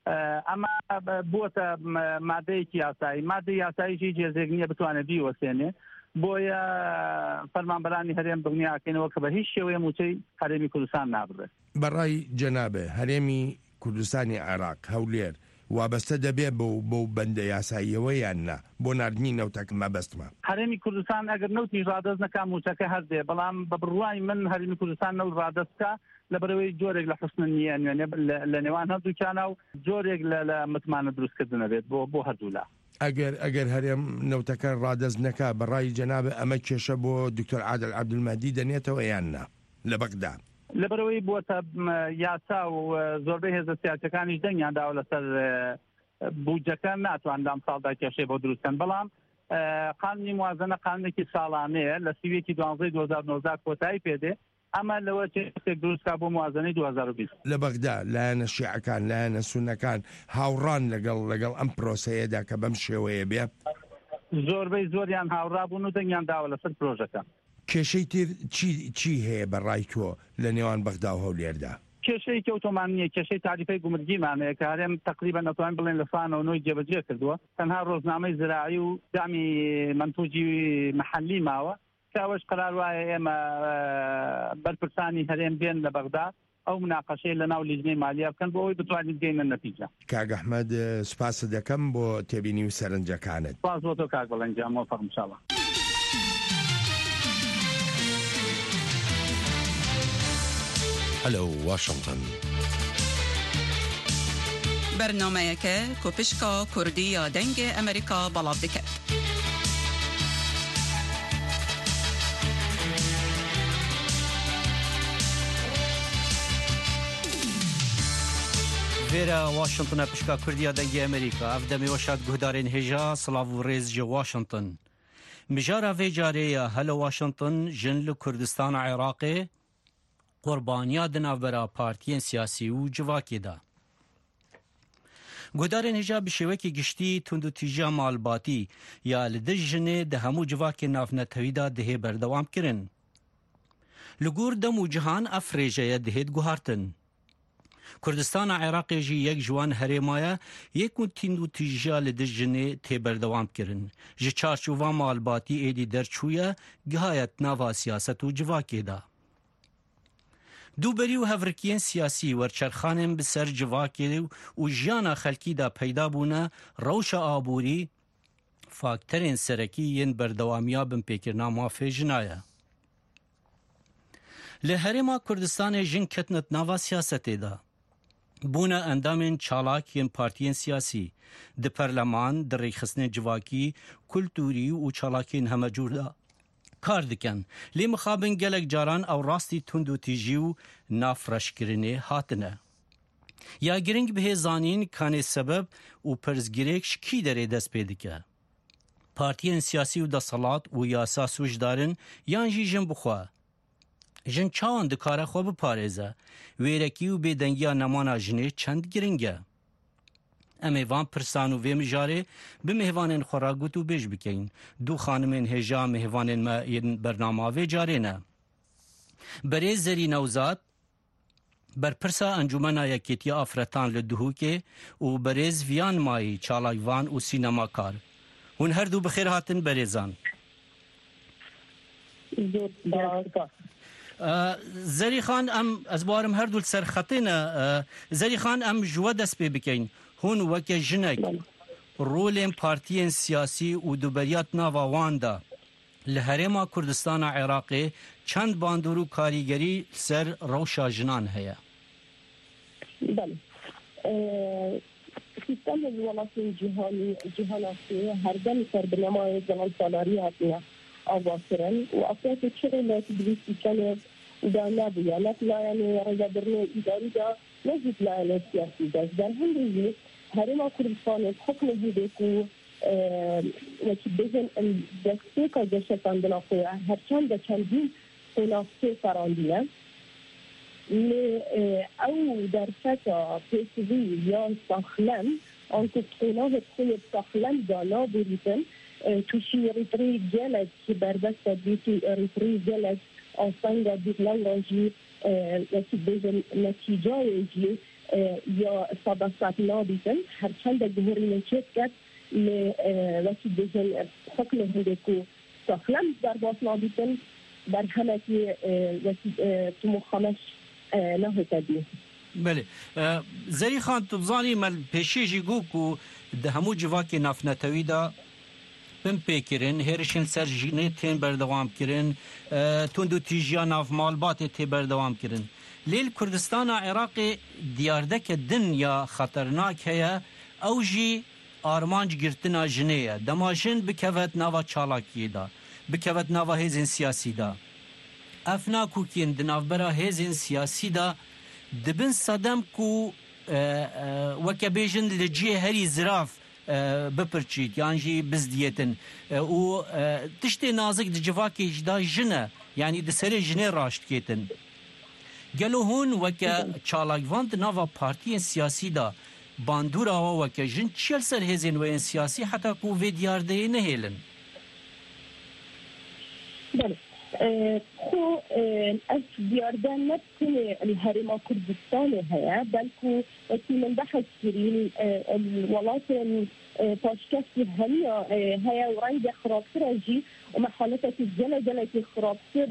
ئەمە بووەتە مادەیەکی یاسایی، مادەی یاساییشی جێزێک نییە بتوانێت بیوەسێنێ، بۆیە فەرمانبەرانی هەرێم دڵنیاکەنەوە کە بە هیچ شێوەیە موچەی هەرێمی کوردستان نابڕێت.
بەڕای جەنابێ هەرێمی کوردستانی عێراق هەولێر وابەستە دەبێ بۆ بۆ بەندە یاساییەوە یان نا بۆ نردنی نەوتەکە مەبەستمە؟
هەرێمی کوردستان ئەگەر نەوتی ڕادەست نەکا موچەکە هەردێ، بەڵام بە بڕوای من هەرێمی کوردستان نەوت ڕادەستکە لەبەرەوەی جۆرێک لە حوسن نیە نوێنێ لە نێوان هەردووکیانە و جۆرێک لە متمانە دروستکردنە بێت بۆ بۆ هەردوولا.
ئەگەر ئەگەر هەرێم نەوتەکە ڕادەست نەکا بەڕای جەنابە ئەمە کێشە بۆ دکتۆر عادل عەبدولمەهدی دەنێتەوە یان نا لە بەغدا؟
لەبەرەوەی بووەتە یاسا و زۆربەی هێزە سیاسەکانیش دەنگیان داوە لەسەر بودجەکە ناتوان لەم ساڵدا کێشەی بۆ دروستکەن، بەڵام قانونی موازنە قانونێکی ساڵانەیە لە سیوێکی دوانزەی دوو هەزار و نۆزدە کۆتایی پێدێ، ئەمە لەوە کێشێک دروستکا بۆ موازنەی دوو هەزار و بیست.
لە بەغدا لایەنە شیعەکان لایەنە سونەکان هاوڕان لەگەڵ لەگەڵ ئەم پرۆسەیەدا کە بەم شێوەیە بێ؟
زۆربەی زۆریان هاوڕا بوون و دەنگیان داوە لەسەر پرۆژەکە.
کێشەی تر چی چی هەیە بەڕای تۆ لە نێوان بەغدا و هەولێردا؟
کێشەی کەوتۆمان نییە، کێشەی تاریفەی گومرگیمانەیە کە هەرێم تقریبا نەتوانین بڵێن لە فانەوەی جێبەجێ کردووە، تەنها ڕۆژنامەی زراعی و دامی منتوجی محەلی ماوە کە ئەوەش قەرار وایە ئێمە بەرپرسانی هەرێم بێن لە بەغدا ئەو مناقەشەی لە ناو لیژنەی مالیە بکەن بۆ ئەوەی بتوانین بگەینە نەتیجە.
کاک ئەحمەد سوپاس دەکەم بۆ تێبینی و سەرنجەکانت.
سوپاس بۆ تۆ کاک بەڵەنجام، موفق انشاءالله.
هەلو واشنگتن
بەرنامەیەکە کۆپشکا کوردی یا دەنگی ئەمریکا بەڵاو دەکات.
Vêra Washington'a pişka Kurdiya dengê Amerîka ev demê weşat guhdarên hêja silav û rêz ji Washington. Mijara vê carê ya Hello Washington jin li Kurdistana Iraqê qurbaniya di navbera partiyên siyasî û civakê da. Guhdarên hêja bi şêwekî giştî tundûtîjiya malbatî ya li dij jinê di hemû civakên navnetewî da dihê berdewam kirin. Li gor dem û cihan ev rêjeye dihê guhartin. Kurdistana Iraqê jî yek ji wan herêmaya yek û tîndûtîjiya li dij jinê tê berdewam kirin. Ji çarçova malbatî êdî derçûye gihayet nava siyaset û civakê da. دووبەری و هەڤرکیên siyasî werçerxanên bi ser civakê û jiyana xelkî da peyda bûne rewşa aborî fakterên serekî yên berdewamiya binpêkirina mafê jina ye. Li Herêma Kurdistanê jin ketine nava siyasetê da. Bûne endamên çalak yên partiyên siyasî di perleman, di rêxistinên civakî, kultûrî û çalakên hemecûr da کار دکن لی مخابن گلک جاران او راستی تند و تیجی و نافرشکرینه هاتنه یا گرنگ به زانین کانی سبب و پرزگیرک شکی داره دست پیدکه پارتیین سیاسی و دستالات و یاسا سوش دارن یان جی جن بخوا جن چاوان دکاره خواه بپارزه ویرکی و بیدنگیا نمانا جنه چند گرنگه امیوان پرسان و ویم جاره به مهوانین خورا گوتو بیش بکین دو خانمین هجا مهوانین ما این برنامه وی جاره نه بره زری نوزاد بر پرسا انجمنا یکیتی آفرتان لدهو که و برز ویان مایی چالایوان و سینما کار هون هر دو بخیر هاتن برزان زری خان ام از بارم هر دو سرخطینا زری خان ام جوا دست پی بکین هون وکه جنک رولین پارتیین سیاسی و دوبریات ناوا واندا لهرما کردستان عراقی چند باندورو کاریگری سر روشا جنان هیا
بله سیستم الولايات الجهاني الجهانية هردن سر برنامج زمان سالاري هاتنا أواصرا وأساس الشغل تدريسي كان دا نبويا لا يعني رجع برنامج إداري دا نجد لا سياسي دا زين هندي هرما كردستان حكم جديكو وكي بيجن الدستيقة جشتان بناقيا هرشان دا چندين قناقصي فراندية او در فتا پیسوی یا ساخلم آنکه قناه خود ساخلم دانا بریدن توشی ریتری جلد که بردست بیتی ریتری جلد آسانگا دیگلان راجی یکی بیزن نتیجه جی یا صداقت نابیدن هرچند جمهوری نچید کرد یکی بیزن حکم هنده که ساخلم در باس نابیدن در همه که یکی تو مخامش نه تدی
بله زری خان تو بزانی مل پیشیجی گو کو ده همو جواکی نافنتوی دا بم پیکرین هرشن سر جینه تین بردوام کرن تندو تیجیا ناف مالبات تی بردوام کرن لیل کردستان عراقی دیاردک دن یا خطرناک هیا او جی آرمانج گرتنا جنه دماشن بکوت ناوا چالاکی دا بکوت ناوا هیزن سیاسی دا افنا کو کین دناف برا هیزن سیاسی دا دبن صدم کو وکبیجن لجی هری زراف بپرچید یعنی جی بزدیتن و تشتی نازک دی جواکی جدا جنه یعنی دی سر جنه راشت کیتن گلو هون وکا چالاگوان دناوا پارتین سیاسی دا باندورا وکا جن چیل سر هیزن وین سیاسی حتی کو وی دیارده نهیلن
بله خو از دیاردن نتکنه الهرما کردستان هیا بلکه اکی من بحث کرین الولات پاشکستی همیا هیا و رنگ خرابتر جی و محالتت جل جلتی خرابتر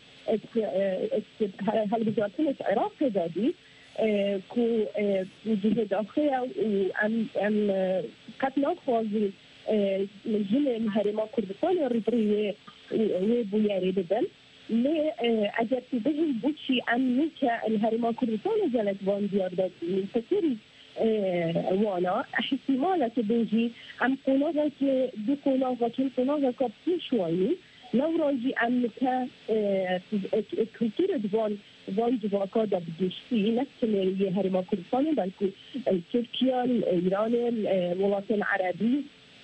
هل بجارتنش عراق دادی که جهه داخله و ام قد نخوازی من جل الهرما کردستان ریبریه و بویاری بدن لی اگر که بهی بودشی امنی که الهرما کردستان جلت وان دیار داد من فکری وانا احتمالا که بهی ام قناغا که دو قناغا که قناغا کبتی شوانی لو راجی ام که کلتور دوان وان جواکا دا بدوشتی نفس الهرما کردستان بلکه ترکیا ایران الولايات العربي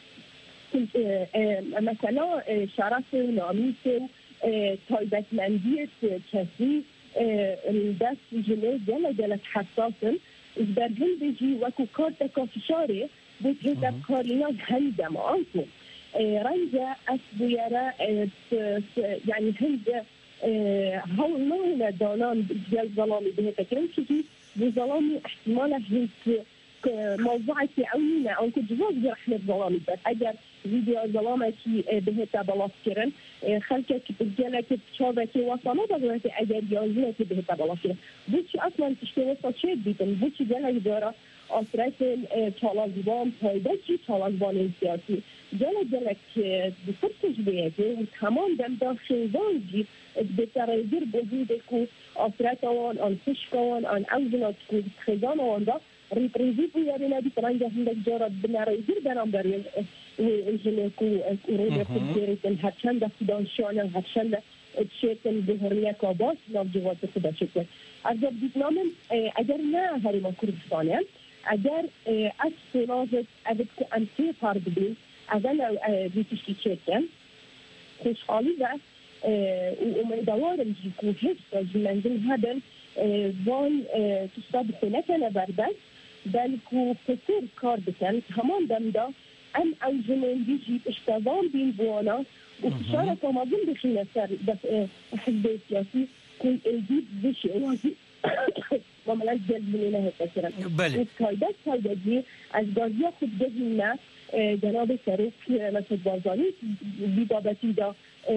مثلا شرف نامیس تایبتمندی کسی دست جلوی گله گله حساسن از در هند جی وکو کارت کافشاره بود هیتا کارینا هندم آنکو رنجا از بویره یعنی هند هول نوعنا دانان جل ظلامی به هیتا کرم چیزی بو ظلامی احتمالا هیت موضوعي عونينا أنكو جواز برحمة ظلامي بس أجر فيديو ظلامي بهتا بلاسكرن خلكك بتجلك بتشابك وصلنا بغلتي أجر يوزنك بهتا بلاسكرن بوشي أصلا تشتي وصل شيء بيتن بوشي جلك دارا أسرة طالبان تايبتي طالبان سياسي جلك جلك بفرتش بيته وتمام دم داخل زوجي بتريدر بوجودك أسرة وان أن فشكوان أن أوزنات خزان وان دا ريبريزي بويا نادي فرنجا هندك جرى بناريزير برامبر وجنكو ورودي كبيرة هاتشان دا فدان شانا هاتشان دا تشيكن بهرية كاباس ناف جوات خدا شكل اگر دیپلومن اگر نه هریما کردستانیان اگر از سلازت اگر که انتی پارد بین اگر بیتشتی چکن خوشحالی و امیدوارم که هست از منزل هدن وان تصاب خونه کنه بردن بلکو فکر کار بکن همان دمدا ام او جنین جیب اشتغام بین بوانا و فشارة تمازن بخينا سر حزب سياسي كل الجيب بشي وازي وملا الجلب من هنا كثيرا وكايدات كايدة دي از غازية خود جزينا جناب سروك مسجد بازاني ببابتي دا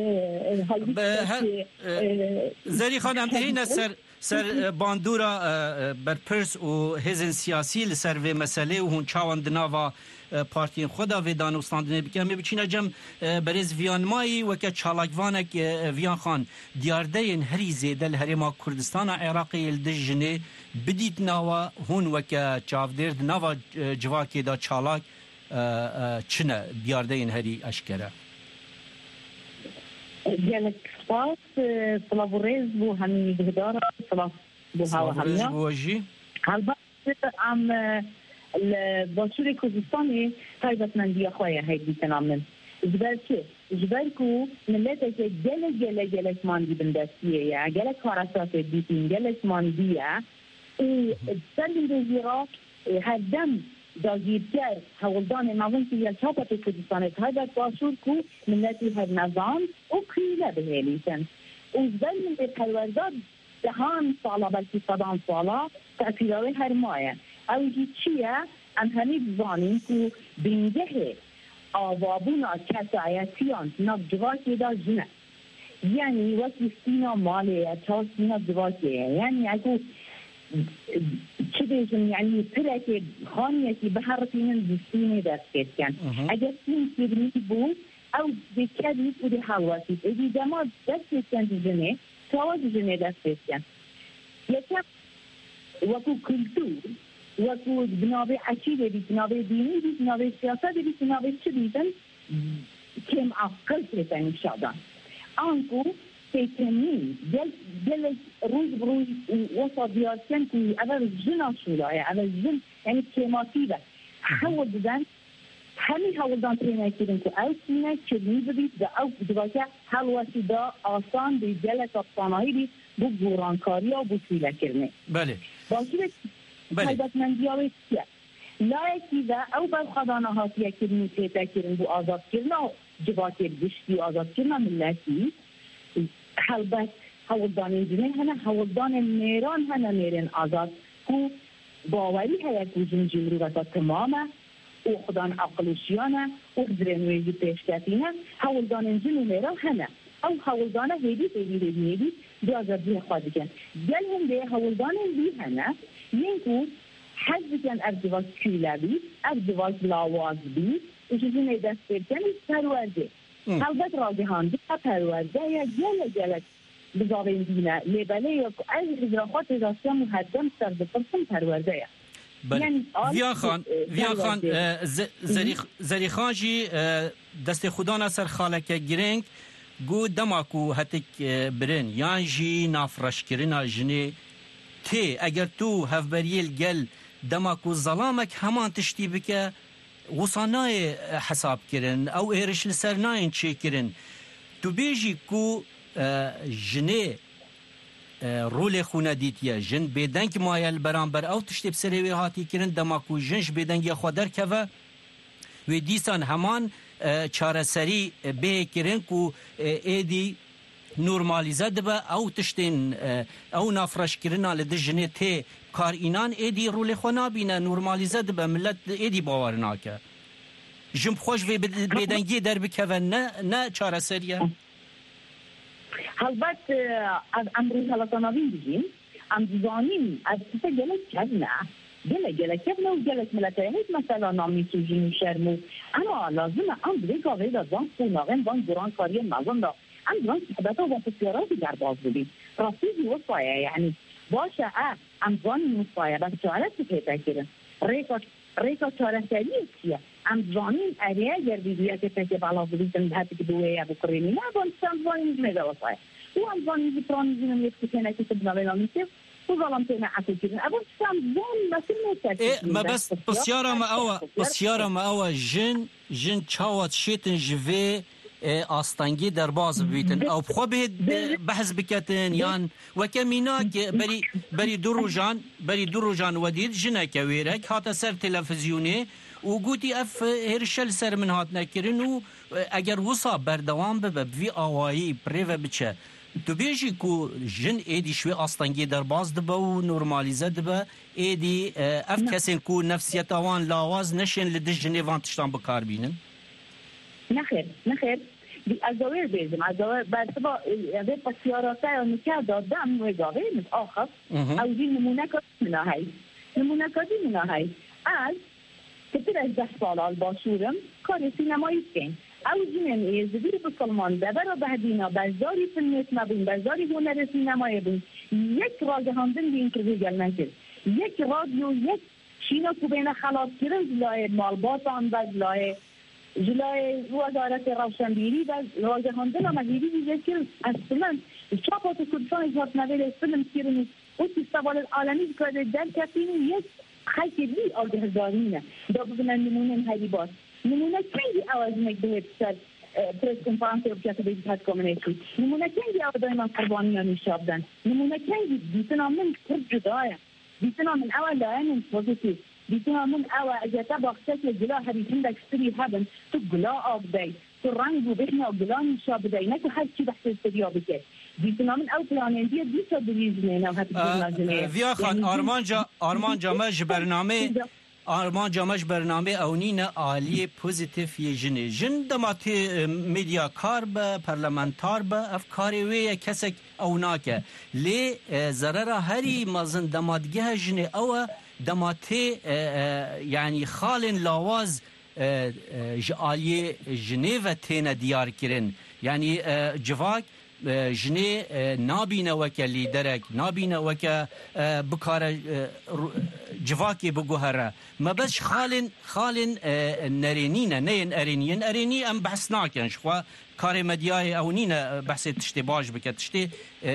زری خان ام تهینا سر سر باندورا برپرس و هزن سیاسی لسر و مسئله و هون چاوان دناوا پارتین خدا و دانوستاندنه بکن می بچینه جم برز ویانمایی وکه چالاکوانک ویان خان دیاردهین هری زیده لحرما کردستان عراقی الدجنه بدید ناوا هون وکه چاودرد ناوا جواکی دا چالاک چنه دیاردهین هری اشکره
جالك سباس طلابوريز بو همي بهدارة سباس بو هوا هميا
بوجي
هالبا عم الباشوري كردستاني طيبت من دي أخويا هاي دي تنامن جبالك جبالكو ملتك جلك جلك جلك ماندي بندسية يا جلك فارسات ديتين جلك ماندية السلم بالزراق هالدم داگیرگر هولدان نظام که یلچاپت کردستان هذا باشور کو ملتی هر نظام و کیله بهلیتن و زمین به پرورداد دهان سالا بلکی صدان سالا تأثیرهای هر مایه اوجی چیه ام همی بزانیم که بینده آوابونا کسایتیان ناب جواکی دا جنه یعنی وقتی سینا مالیه تا سینا جواکیه یعنی اگه چه دیجم یعنی پرک خانیتی به هر تینن بسینی دست کن اگر سین سیبنی بود او بکدید او ده حواسید ایدی دما دست کن دیجنه تاواز جنه دست کن یکم وکو کلتور وکو بنابه عقیده بی بنابه دینی بی بنابه سیاست بی بنابه چه دیدن کم عقل سرطانی شادن آنکو تکنی دل دل روز بروز وسط بیارکن که اول جنا شولایه اول جن یعنی کماتی ده حول بدن همین حول دان ترینه کردن که او سینه چرنی بدید ده او دوکه حل وسی دا آسان به دل کپسانایی بید بو گورانکاری و بو تویله کرنه
بله
باقی به حیبت من دیاوی چیه لایکی ده او بر خدانه هاتیه کرنی تیتا کرن بو آزاد کرنه و جواتی بشتی آزاد کرنه ملتی حلبت هولدان انجنه هنه هولدان میران هنه میرن آزاد کو باوری هیا که جنجی مروبتا تمامه و خدان عقلوشیانه و درنویجی پیشکتینه هولدان انجنه میران هنه او هولدان هیدی هیدی هیدی هیدی دو آزادی خواهد کن گل هم ده هولدان بی هنه ینکو حد کن ارزواز کیله بی ارزواز لاواز بی و جزینه دست برکن پرورده البته راجحان دو پرورده یا جل جلت بزاوین دینه لیبله یا از اجراحات راستی محدم سر بطرسن پرورده یا
بله ویان خان ویان خان زری خان جی دست خودان سر خالک گرنگ گو دماکو هتک برن یان جی نافرش کرنا جنه تی اگر تو هفبریل گل دماکو ظلامک همان تشتی بکه وصانای حساب کرن او ایرش لسر ناین چه کرن تو بیجی کو جنه رول خونه دیتیه جن بیدنگ مایل برانبر او تشتی بسروی هاتی کرن دماکو جنش بیدنگی خودر که و دیسان همان چاره سری به کرن کو ایدی نورمالیزه دبه او تشتین او نافرش کرنا لده جنه تی کار اینان ایدی رول خونا بینه نورمالیزه دبه ملت ایدی باور ناکه جم خوش وی بیدنگی در بکوه نه نه چاره سریه
البت از امروز حالتاناوین بگیم ام دیوانیم از تسه گلک کبنه گلک گلک کبنه و گلک ملت هیچ مثلا نامی سوژین شرمو اما لازمه ام دوی کاوه دادوان خوناغن وان گران کاری مازن دا ام دوان صحبتا و پسیاراتی در باز بودیم راستی وصایه یعنی باشه اه اموان مصایا بس چاره پیدا کردن ریکا ریکا چاره کیه اموانین اریا گردیدیه که تک بالا بودن هاتی که دویه ابو کریمی نه بون اموانین میگه واسه و اموانین فرانزین میگه که نه که بنابراین میشه وظلمتنا عكوكين أبو السام زون ما سمعت
إيه ما بس بسيارة ما أوا بسيارة ما أوا جن جن تشاوت شيتن جفي ئاستانگی دەرباز ببیتن ئەو بخۆ بێت بەحز بکەتن یان وەکەمینا بەری بەری دوو ڕۆژان بەری دوو ڕۆژان وەدید ژنێکە وێرەك هاتە سەر تەلەڤیزیۆنێ و گوتی ئەف هێرشە لەسەر من هات نەکردن و ئەگەر وسا بەردەوام ببە بڤی ئاوایی پرێڤە بچە تو بێژی کو ژن ئێدی شوێ ئاستانگی دەرباز دبە و نۆرمالیزە دبە ئێدی ئەف کەسێن کو نەفسیەتەوان لاواز نەشێن لە دژ ژنێڤان تشتان بکاربینن
نخیر نخیر ازاویر بیزم ازاویر بعد با از پسیارات یا نکرد دادم و جاوی من آخر او دی نمونه کردی مناهی نمونه کردی مناهی از کتر از ده سال باشورم کار سینمایی کن او جنن ایزدیر بسلمان دبر و بهدینا بزاری فیلمیت مبین بزاری هنر سینمایی بین یک راجهاندن بین که بیگل نکرد یک رادیو یک شینا که بین خلاص کردن جلای مالباتان و جلای جلای وزارت روشنبیری و راجهاندن مهیری دیگه که اصلا چاپات کردستان اجازت نویل فیلم کردن و سیستوال عالمی کرده در کتین یک خیلی بی آگه دارینه دا ببینن نمونه هایی باز نمونه کنگی آواز مکده سر پرس کنفرانس رو بکیت بیدی پس کامنیشی نمونه کنگی آوازای من قربانی ها میشابدن نمونه کنگی دیتنا من کرد جدایه دیتنا من اول دائم پوزیتیو دیتنا من اول اجتا باقصت جلا هریتن دکستری هبن تو گلا آب دی تو رنگ و بحنا گلا میشابده نه که هر چی بحث استریا بکه دیتنا من او پلانندیه دیتا بریزنه نه حتی بریزنه
ویا خان آرمان جا آرمان جامج برنامه آرمان جامج برنامه اونین عالی پوزیتیف یه جنه جن دماتی میدیا کار به پارلمانتار به افکاری وی کسک اوناکه لی ضرر هری مازن دمادگه جنه او دماتی یعنی خالن لاواز عالی جنیو تین دیار کرن یعنی جواک جنه نابینه وکه لیدرک نابینه وکه بکار جواکی بگوهره ما بس خالن خالن نرینینه نین ارینین ارینی ام بحث ناکنش خوا کار مدیای اونینه بحث تشتی باش بکه تشتی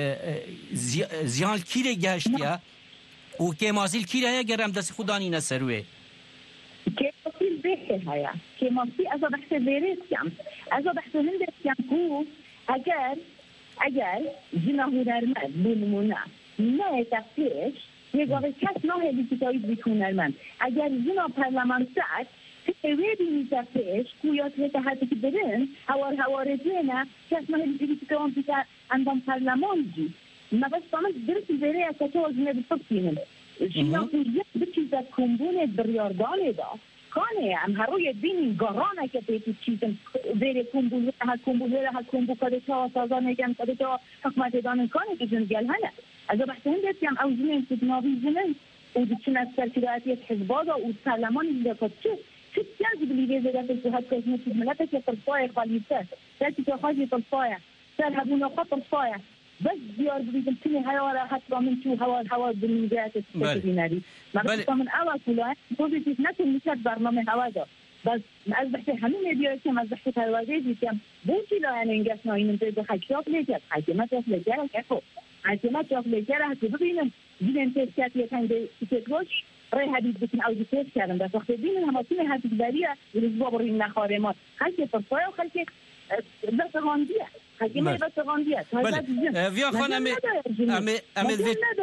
زیان کیره گشتیه و که مازیل کیره هیا گرم دست خودانی نسروه
که مازیل بحث هیا که مازیل ازا بحث بیرید کم ازا بحث هنده کم کو اگر اگر جنا هنرمند بنمونه نه تفتیش یک آقای کس نه هلیکتایی بیت هنرمند اگر جنا پرلمانتر تقوی بینی تفتیش کویات هیتا حتی که برن هوار هواره زینه کس نه هلیکتایی بیت اندام پرلمان جی ما بس فهمت درست بره از که وزنه بسطینم جنا هنرمند بچیزت کمبونه بریاردانه دا کانه هم هر روی دینی گرانه که پیتی چیزن زیر کمبوله ها کمبوله ها کمبو کده چا سازا نگم کده چا حکمت دانن کانه که جنگل هنه از بحث هم دیتیم او زنین تدناوی زنین و دیچن از سرکیراتیت حزبادا و سرلمان ایده چه چه تیازی بلیوه زیده تلسوحات کشنه چیز ملتا که تلفای خالیسه سرکی که خواهی تلفای سر هبونا خواهی تلفای بس زیار بریدم تینی هوا حتی من چو هوا هوا دنیزیات استفاده نری مرد من اول کلاه پوزیتیف نکن میشد برنامه هوا دا بس از بحث همین میدیو که از بحث پروازی دیدم بوچی لا یعنی انگاز ناینم تو خاکشاف لیجت حکمت جاف لیجره که خب حکمت جاف لیجره که ببینم دیدن تسکیات یکن به تکروش رای حدید بکن او دیتیش کردم بس وقتی بینم هماتون حدید بریه رزبا برین نخاره ما خلک فرصای و خلک بسغاندیه حکیمه بسغاندیه
ویا خان امید امید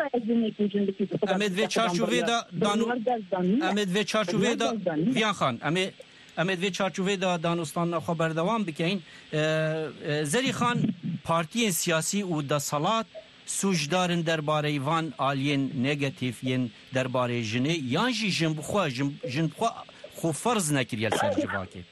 امید وی چارچوبه دا دانو امید وی چارچوبه دا ویا خان امید امید وی چارچوبه دا دانستان خبر دوام بکین زری خان پارتی سیاسی و دا صلات سوجدارن درباره وان آلین نگاتیفین درباره جنه یان جی جن بخوا جن بخوا خو فرض نکریل سر جواکی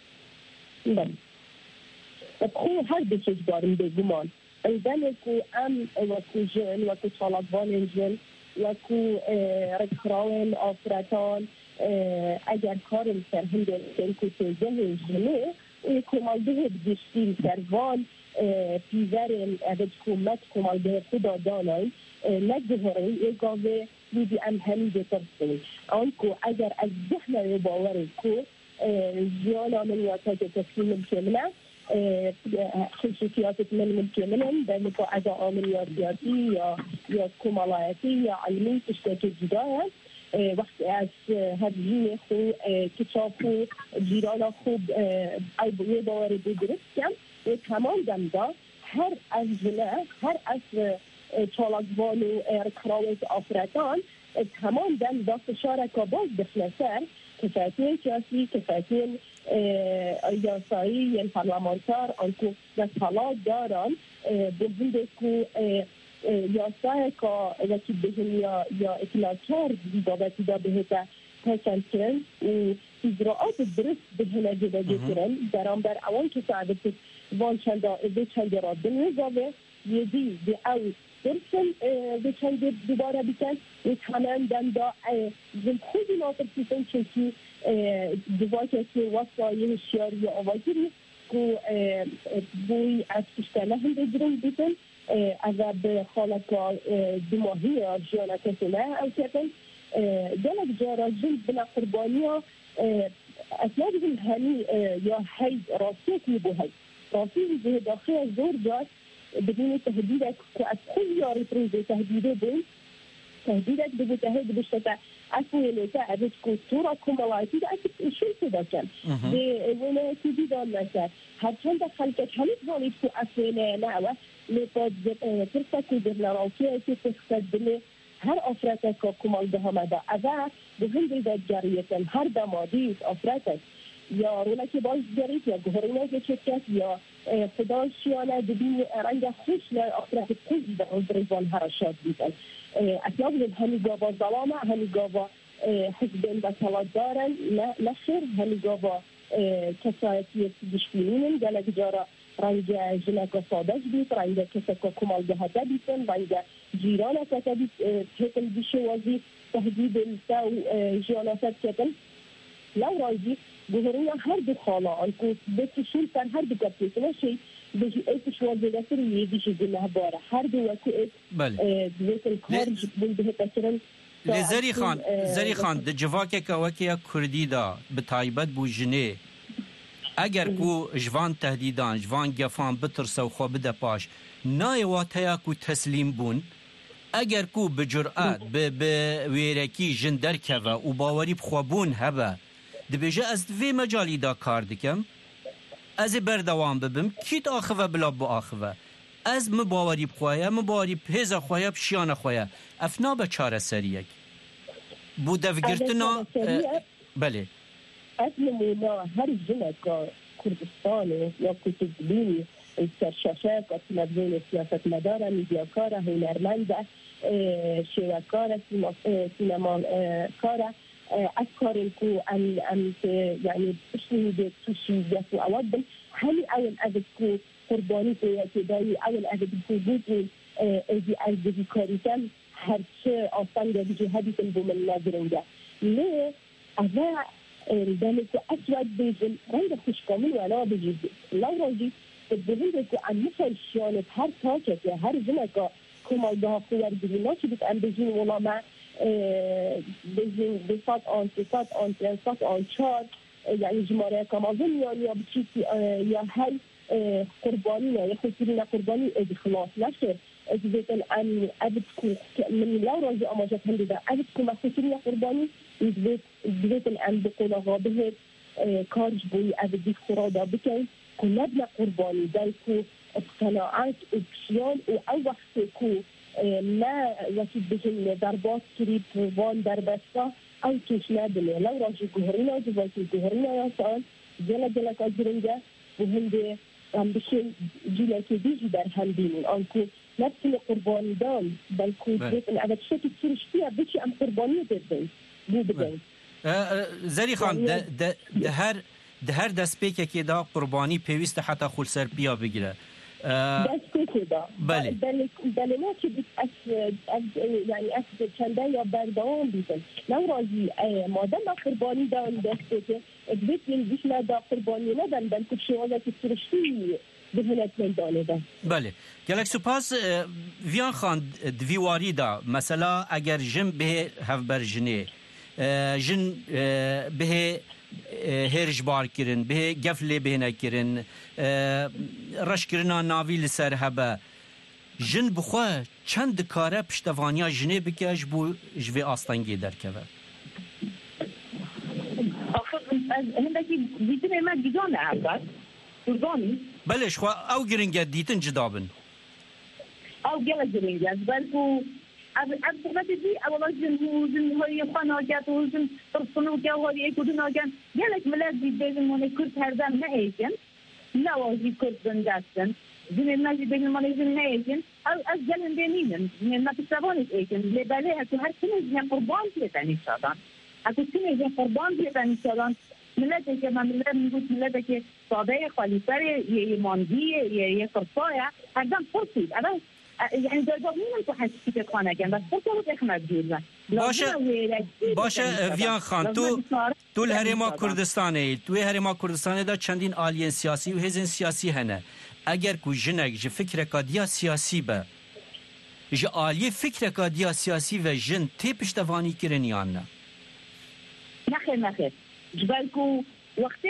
خو هر بچش دارم بگمان ایدن که ام وکو جن وکو طالبان جن وکو رکراون آفرتان اگر کارم سر هنده که تیجه جنه و کمالده بگشتیم سروان پیزر اوید کمت کمالده خدا دانای نگذاره اگاوه بودی ام همی بترسیم آنکو اگر از ذهن باوری کو جیان عملیاتا که تسلیم کمنه خصوصیات من ممکنن در مقاعدة عملیات سیاسی یا یا کمالایتی یا علمی تشتکی جداها وقتی از هدیه خو کتاب خو جیران خوب ای بوی باوری بدرست کم و تمام دمدا هر از جنه هر از چالکوان و رکراوت آفراتان تمام دمدا فشار کاباز بخلصر کفایتی سیاسی کفایتی یاسایی یا پارلمانتار آنکو دستالات دارن به هنده که یاسای که وکی بهن یا یا اطلاعات دیدابتی دا بهتا پسند کرن و اجراعات درست بهنه جداجی کرن درام بر اوان که سعبت وان چند به چند را بنوزاوه یدی به او درسن به چند دوباره بیتن و تمام دندا زن خودی ناطر سیستن چنکی دوباره که واسه شیاری آوازی که بوی از کشتنه هم بگیرن بیتن اگر به خالق دماغی جیانا کسی نه او کردن دلک جارا جلد بنا قربانی ها اصلا بگیم همی یا هی راستی که بو هی راستی به داخل زور جاد بدون تهدیدك كل ياري بريزي تهديده بين تهديدك بده تهديد بشتا أسوي لك أبد كتورة كمالاتي ده أكيد شو كده كان ده ولا تدي ده مثلا هرچند دخلت همه زانید که أسوي نعوة لپاد فرصة كده راوكيه که تستدل هر آفراتك كمال ده همدا أذا بهم ده جارية هر دمادي آفراتك یا رونکی باز جرید یا گهرینه که چکت یا خداشیانه دبین رنگ خوش نه آخرت خوشی در اون بریزان هرشاد بیدن اطلاق لید همی گاوا ظلامه همی گاوا حزبین و طلات دارن نخیر همی گاوا کسایتی دشتینین گلک جارا رنگ جنک صادج بید رنگ کسک کمال دهده بیتن رنگ جیرانه کتا بید تیتل بشوازی تهدید الساو جیاناست کتن لو راجی گهرینه هر دو خاله آنکو بتشون سر هر دو کپیت نشی بجی ایتش واجده سر یدیش زنه باره هر دو وکو ایت دویت الکارج بلده تکرن
لزری خان زری خان د جواکه که وکیا کردی دا به تایبت بو جنه اگر کو جوان تهدیدان جوان گفان بترسه و خواه بده پاش نای واتیا کو تسلیم بون اگر کو به جرأت به ویرکی جندر که و باوری بخوابون هبه دبیجه از وی مجالی دا کار دکم از بردوام ببم کیت آخوه بلا بو آخوه از مباوری بخواهی مباوری پیز خواهی بشیان خواهی افنا به چاره سریک بو دفگرتنا بله
از نمونا هر جنه که کردستانه یا کتبینی سرشاشه که تلویزیون سیاست مداره میدیاکاره هنرمنده شیوکاره سینما کاره أذكر إنكو أن أن يعني أشتري بسوشي جاتو أودن هل أول أذكر قرباني في كداي أول أذكر بوجود أجي أجي كاريتم هرش أصلاً جدي هذه تنبوم الناظرين ليه أذا ذلك أسود بيجن رنگ خوش كامل ولا بيجي لو رجي بدون إنكو عن مثل شيانة هر تاكت يا هر جنكا كم ده خوار بدينا شو بتأم بيجين ولا ما بزن بصات آن صفات آن صفات آن چار یعنی جماره کامازن یا یا بچیتی یا هی قربانی یا خودتون قربانی ادخلاص نشه اجازه ان ابدكم من لا راجع اماجت هندي ده ابدكم خودتون قربانی اجازه ان بقولها به کارج بوی ابدی خرادا بکن کلنا قربانی دایکو اقتناعات وبشيان او وقت کو ما وكيد بجن ضربات كريب وان دربستا او كيش نادله لو راجي جهرينا جواتي جهرينا يا سؤال جلا جلا كاجرنجا وهندي عم بشين جلا كبيجي در هندين انكو نفس القربان دان بل كوجت العدد شكل كيرش فيها بشي ام قربانيه بدين بو بدين
زري خان ده ده ده هر ده هر دسپیکه که دا قربانی پیوست حتی خول سر بیا بگیره
دستی كده
بله
بله ما که از یعنی از چنده یا بردوام بیدن لو راجی مادم قربانی دان دستی که بیتین بیش ندا قربانی ندن بل که شوازه که ترشتی بهنت میدانه ده.
بله گلک سپاس ویان خان دویواری دا مثلا اگر جن به هفبر جنه جن به هرج بار کرن به گفله به نکرن رش کرنا ناوی لسر هبه جن بخواه چند کاره پشتوانیا جنه بکش بو جوی آستانگی درکوه
هندکی دیتن ما دیدان عباس ترزانی
بله شخوا او گرنگه دیتن جدابن
او گله گرنگه بلکو از از وقتی دی اولا جن جن های خانواده و جن پرسنل که هایی کدوم آگن گله ملت دیدن من کرد هردم نه ایکن لوازی کرد بندستن جن نازی دیدن من جن نه ایکن از گله دینیم جن نتوانید ایکن لبله هست هر چیزی جن قربان بیتنی شدن اگه چیزی جن قربان بیتنی شدن ملتی که من ملت میگوید ملتی که ساده خالیسر یه ایماندیه یه یه فرصایه هردم پرسید اول یعنی دادگاه می‌نم تو حسیت خانه کن بس خود رو احمد بیرن
باشه باشه ویان خان تو تو الهرما کردستانه تو هرما کردستانه دا چندین آلیان سیاسی و هزین سیاسی هنه اگر کو جنگ ج فکر کادیا سیاسی به ج آلی فکر کادیا سیاسی و جن تی پشتوانی کرنیان نه
نخیر نخیر جبالکو وقتی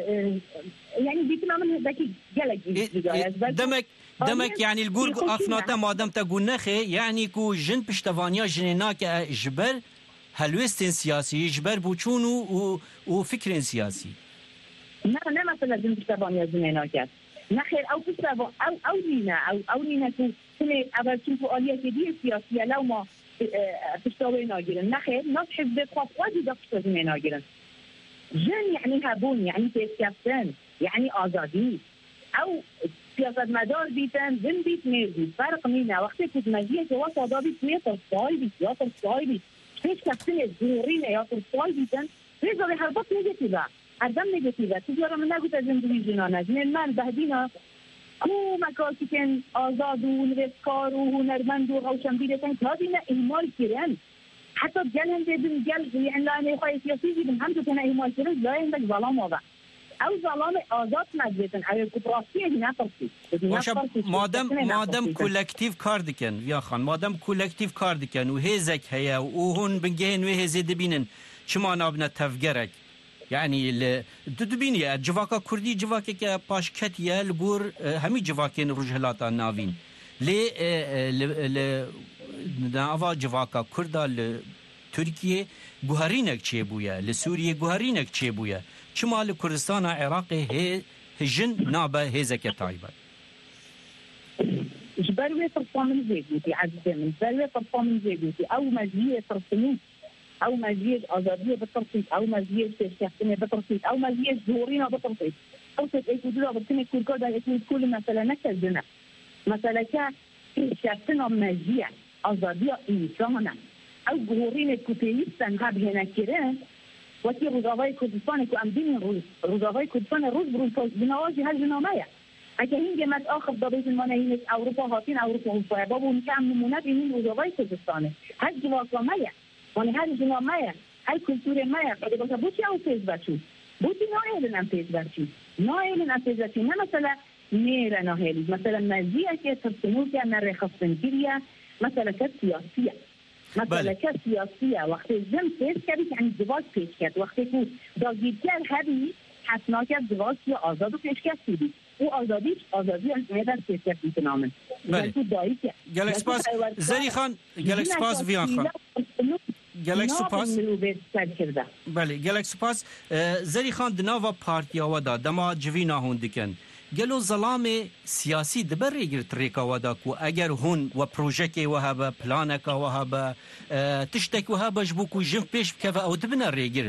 یعنی بیتنا من هداکی گلگی
دمك دمك يعني الجورج أفناتا مادام تقول نخي يعني كو جن بشتفانيا جنيناك جبر هلوستين سياسي جبر بوچون و وفكر سياسي.
لا لا مثلا جن بشتفانيا جنيناك نخير أو بشتفا أو أو لينا أو أو لينا كو سنة أبى تشوفوا آلية كبيرة سياسية لو ما بشتوي ناجرن نخير نصحف بخاف واجي دكتور جنيناجرن جن يعني هبون يعني تسكفتن يعني آزادي أو سیاست مدار بیتن زن بیت میرد فرق نینه وقتی که مجیه که واسه آدابی توی ترسای بیت یا ترسای بیت هیچ کسی زورینه یا ترسای بیتن ریزا به حربات نگتیبه ادم نگتیبه تجارة من نگوت از زندگی جنانه جنین من بهدینا کو مکاسی کن آزاد و نویسکار و هنرمند و روشن بیدتن که هادینا اهمال کرن حتی گل هم دیدن گل یعنی لانه خواهی سیاسی دیدن هم تو کنه اهمال کرن لای هندک ظلام آبه او ظلام آزاد مجلسن او کوپراسیه نفرسی
باشه مادام مادام کلکتیو کار دکن یا خان مادام کلکتیو کار دکن و هزک هیا و هون بنگهن و هزه دبینن چما نابنا تفگرک يعني دبيني جواكا كردي جواكا كباشكتيا لغور همي جواكين رجهلاتا نافين لي ل نافا جواكا كردا لتركيا جوهرينك تشيبويا لسوريا جوهرينك تشيبويا شمال كردستان عراقي هي هجن نابا هيزك طيبه
جبروي فرصامن زيغوتي عزيزي من جبروي فرصامن زيغوتي او مزيه فرصني او مزيه ازاديه بالترصيد او مزيه شخصيه بالترصيد او مزيه ظهورينا بالترصيد او اي كودلا بتني كل كذا يكون كل مثلا نكذنا مثلا شخصنا مزيه ازاديه انسانا او ظهورين كوتيستان قبل هنا كده وكي روزاوای کردستان که امدین روز روزاوای کردستان روز برون بنواجه هر جنامه اگه هنگه مد آخر دابیت المانه اینش اروپا هاتین اروپا هستای بابا اون که هم نمونت این روزاوای کردستانه هر جواکامه ولی هر جنامه هر کلتور مایه اگه باشا بوچی او پیز بچو بوچی نایلن هم پیز بچو نایلن هم پیز بچو نه مثلا نیره نایلی مثلا مزیه که ترسنو که نره خستنگیریه مثلا که سیاسیه مثلا که سیاسیه وقتی زم پیش کردی که این زواج پیش کرد وقتی که داگیرگر هدی حسنا که زواج یا آزاد و پیش کردی او آزادیش آزادی از میدر پیش کرد بیتنامن
بله گلک سپاس زری خان گلک سپاس ویان خان گلک سپاس بله گلک سپاس زری خان دناوا پارتیا ودا دما جوینا هون دکن گلو ظلام سیاسی دبر ریگرت ریکا ودا کو اگر هون و پروژه و هبه پلانک و هبه تشتک و هبه جبو کو جن پیش بکوه او دبنا ریگر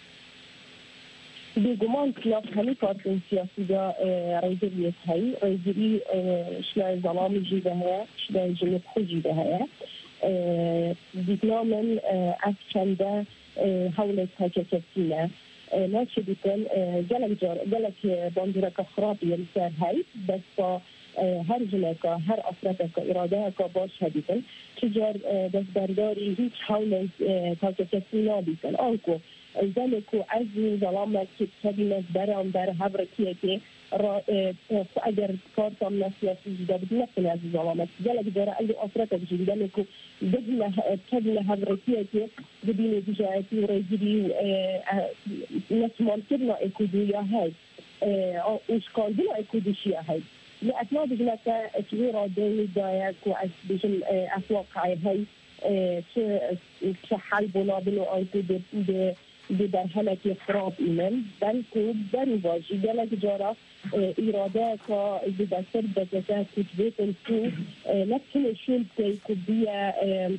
بگمان کلاف همی پارتین سیاسی دا ریگریت هایی ریگری شلای ظلام جیده هیا شلای جنب خود جیده هیا دیگنا من از چنده حولت هکه کسینه ناچه بیتن گلک جار گلک باندورک خرابی لسر هایی بس با هر جنکا هر افرادکا اراده کا باش هدیتن چجار دستبرداری هیچ حول تاکه کسی نابیتن آنکو ذلك وعزي ظلامك كتابنا برام در هبركيه كي اگر کار تام نسیاسی جدا بدنا کنه ظلامت جلك جرا اللي أفرطت جدا لكو بدنا كذا هبركيه كي بدين بجاءتي ورجلي نسمع كنا إكوديا هاي وش قال بنا إكوديشيا هاي لأتنا بجنا كثيرا داي دايك وعز بجن أسواق هاي شحال بنا بنا أيتو ب در حالت خراب ایمن بلکه در واژه جلک جارا اراده کا دستر بزده کتبه تو نکنه شل که کبیه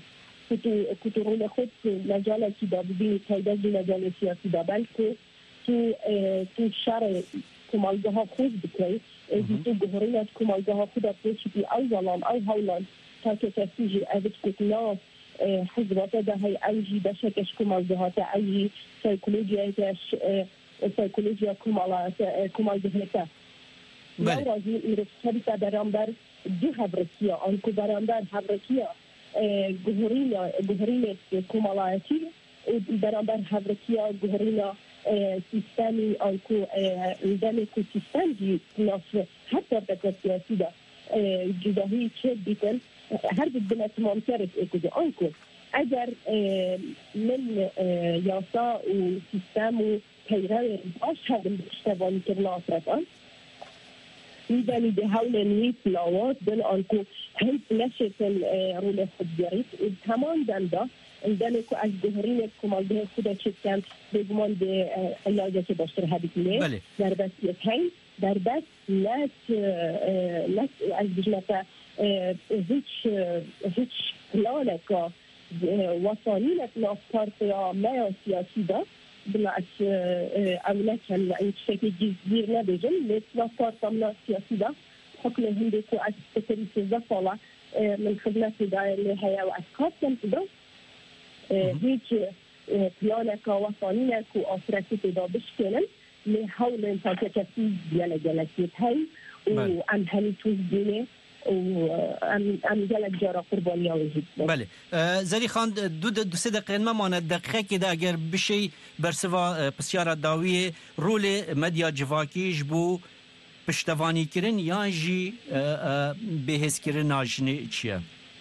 کترون خود مجال کی دا ببینی تایده جی مجال سیاسی دا بلکه تو تو شر کمالگه ها خود بکنی تو گهرینت کمالگه ها خود اپریشی پی او ظلام او هولان تا که کسی جی عبد کتنا حزبات ده هی اوجی بشکش کمالگهات اوجی سایکولوژیایش سایکولوژیا کمالات کمالگهات. نه راضی ایرانی تا برانبر دو هبرسیا آنکو برانبر هبرسیا گهرینا گهرینه کمالاتی برانبر هبرسیا گهرینا سیستمی آنکو دنی کو سیستمی ناس حتی بکسیاسی دا جدایی چه بیتن هر بدنا تمام تعرف إيكودي أنكو أجر من ياسا وسيستم وتيران أشهد بتشتغل كرنا أسرتان إذا بحاول نيت لوات بين أنكو هم نشأت الرولة خديريت وكمان دندا عندنا كو أجهرين كمان ده خدا شكل بجمان ده علاجة بشر هذه در بس يتهين در بس لا لا أجهرين هیچ هیچ پلان که وطنی نتنا پارتیا ما سیاسی دا بالعکس اولا کن این شکل جزیر ندیجم نتنا پارتیا سیاسی دا حکم هندی که از سکری سیزده ساله من خدمت دائره هیا و اسکات کن دا هیچ پلان که وطنی که آفرتی دا بشکنن لحول انتا کسی دیاله جلسیت هی و امهلی توز دینه ام ام جلک جارا قربانی آویزید.
بله. زری خان دو دو سه دقیقه ما مانه دقیقه که اگر بشی برسوا پسیار داوی رول مدیا جواکیش بو پشتوانی کرن یا جی بهس کرن ناجنه چیه؟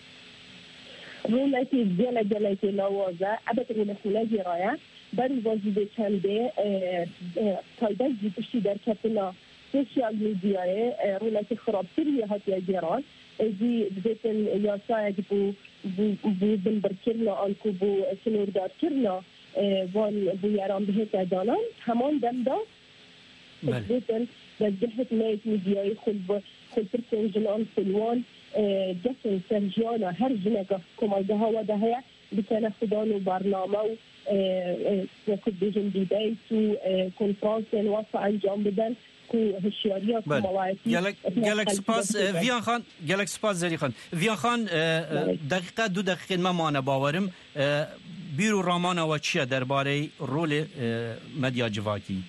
رولتی جل جلکی لوازه ابد رول خلاجی رایا بر واجب چنده تایده جی پشتی در کتنا سوشیال میدیای رولتی خرابتری هاتی جیران زی بزیتن یاسای بو بو بنبر کرنا آنکو بو سنوردار کرنا وان بو یاران بهت دانان همان دم دا بزیتن بزیت میت میدیای خود خود پرسن جنان سلوان جسن سرجانا هر جنگا کمالده ها و دهیا بکنه خدان و برنامه و کد بیجن دیبیت و کنفرانس واسه انجام بدن هشیاریات مواعیدی
گلک سپاس ویان خان گلک سپاس زری خان ویان خان دقیقه دو دقیقه ما مانه باورم بیرو رامان و چیه درباره رول مدیا جواکی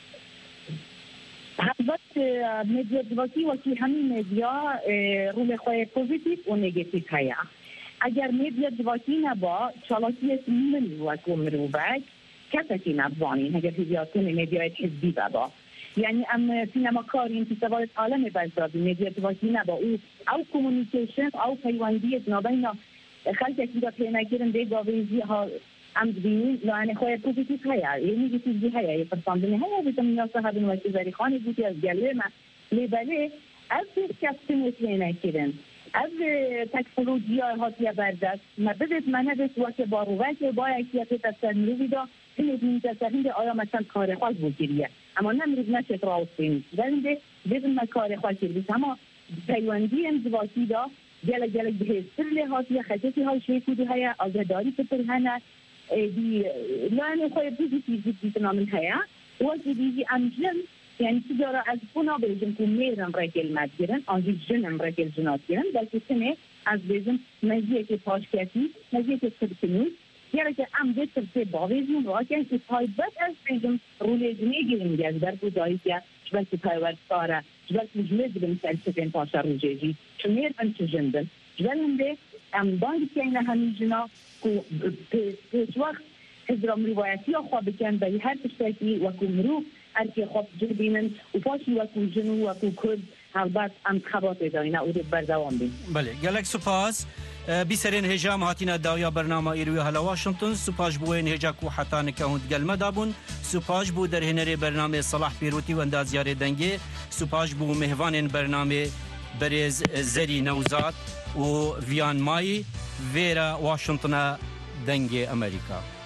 البته مدیا جواکی و کی همین مدیا رول خواهی پوزیتیو و نگاتیو هیا اگر مدیا جواکی نبا چالاکی من و کمروبک کسی نبوانی اگر هیچیاتون مدیای حزبی بابا یعنی ام سینما کارین که سوال عالم بازداری مدیا جواکی نبا او او کمونیکیشن او پیوندی نابین خلق کی دا پیدا کردن به گاویزی ها ام دینی لعنه خواهی پوزیتیو هیا یعنی چیزی هیا یه پرساندنی هیا بیتم نیاز هستیم وقتی زری خانی بودی از گلوی ما لیبله از کسی پیدا کردن از تکنولوژی هاتی برداشت ما بدید من نداشت وقت باروت با اکیت تصمیمی دا این تصمیم آیا مثلا کار خاص بودیه اما نمی‌رید نشه راستین ولی بدون ما کار خاصی بود اما پیوندی انضباطی دا جل جل بهتر لهاتی خدمتی های شیکودی های آزاداری پر هنر دی لانه خواهی پوزیتیو بیت نامن هیا وقتی دیگه امجن یعنی تجارة از بنا بیشتر کمیرن رکل مدیرن آنجی جنم رکل جنات گیرن بلکه سنه از بیشتر مزیت پاشکتی مزیت سرکنوز یعنی که امجد سرچه باویزون را که تایبت از بیشتر روله جنی گیرن گز بر بودایی که جبل تایبت ساره جبل مجموعه بودن سرچه پاشا روجهی چمیر من چجندن جبل هم ده ام بانگ که این همین جنا کو پیش وقت حزرام روایتی خوا بکن به هر تشتاکی وکو مروف ارکی خواب جربینن و پاشی وکو جنو وکو کرد هلبت انتخابات داینه او بردوام بین.
بله گلک سپاس بیسرین هجام هاتینا داویا برنامه ایروی هلا واشنطن سپاش بوین هجاکو حتا نکهوند گلمه دابون سپاش بو در هنر برنامه صلاح پیروتی و اندازیار دنگی سپاش بو مهوان برنامه برز زری نوزاد و ویان مای ویرا واشنطن دنگی امریکا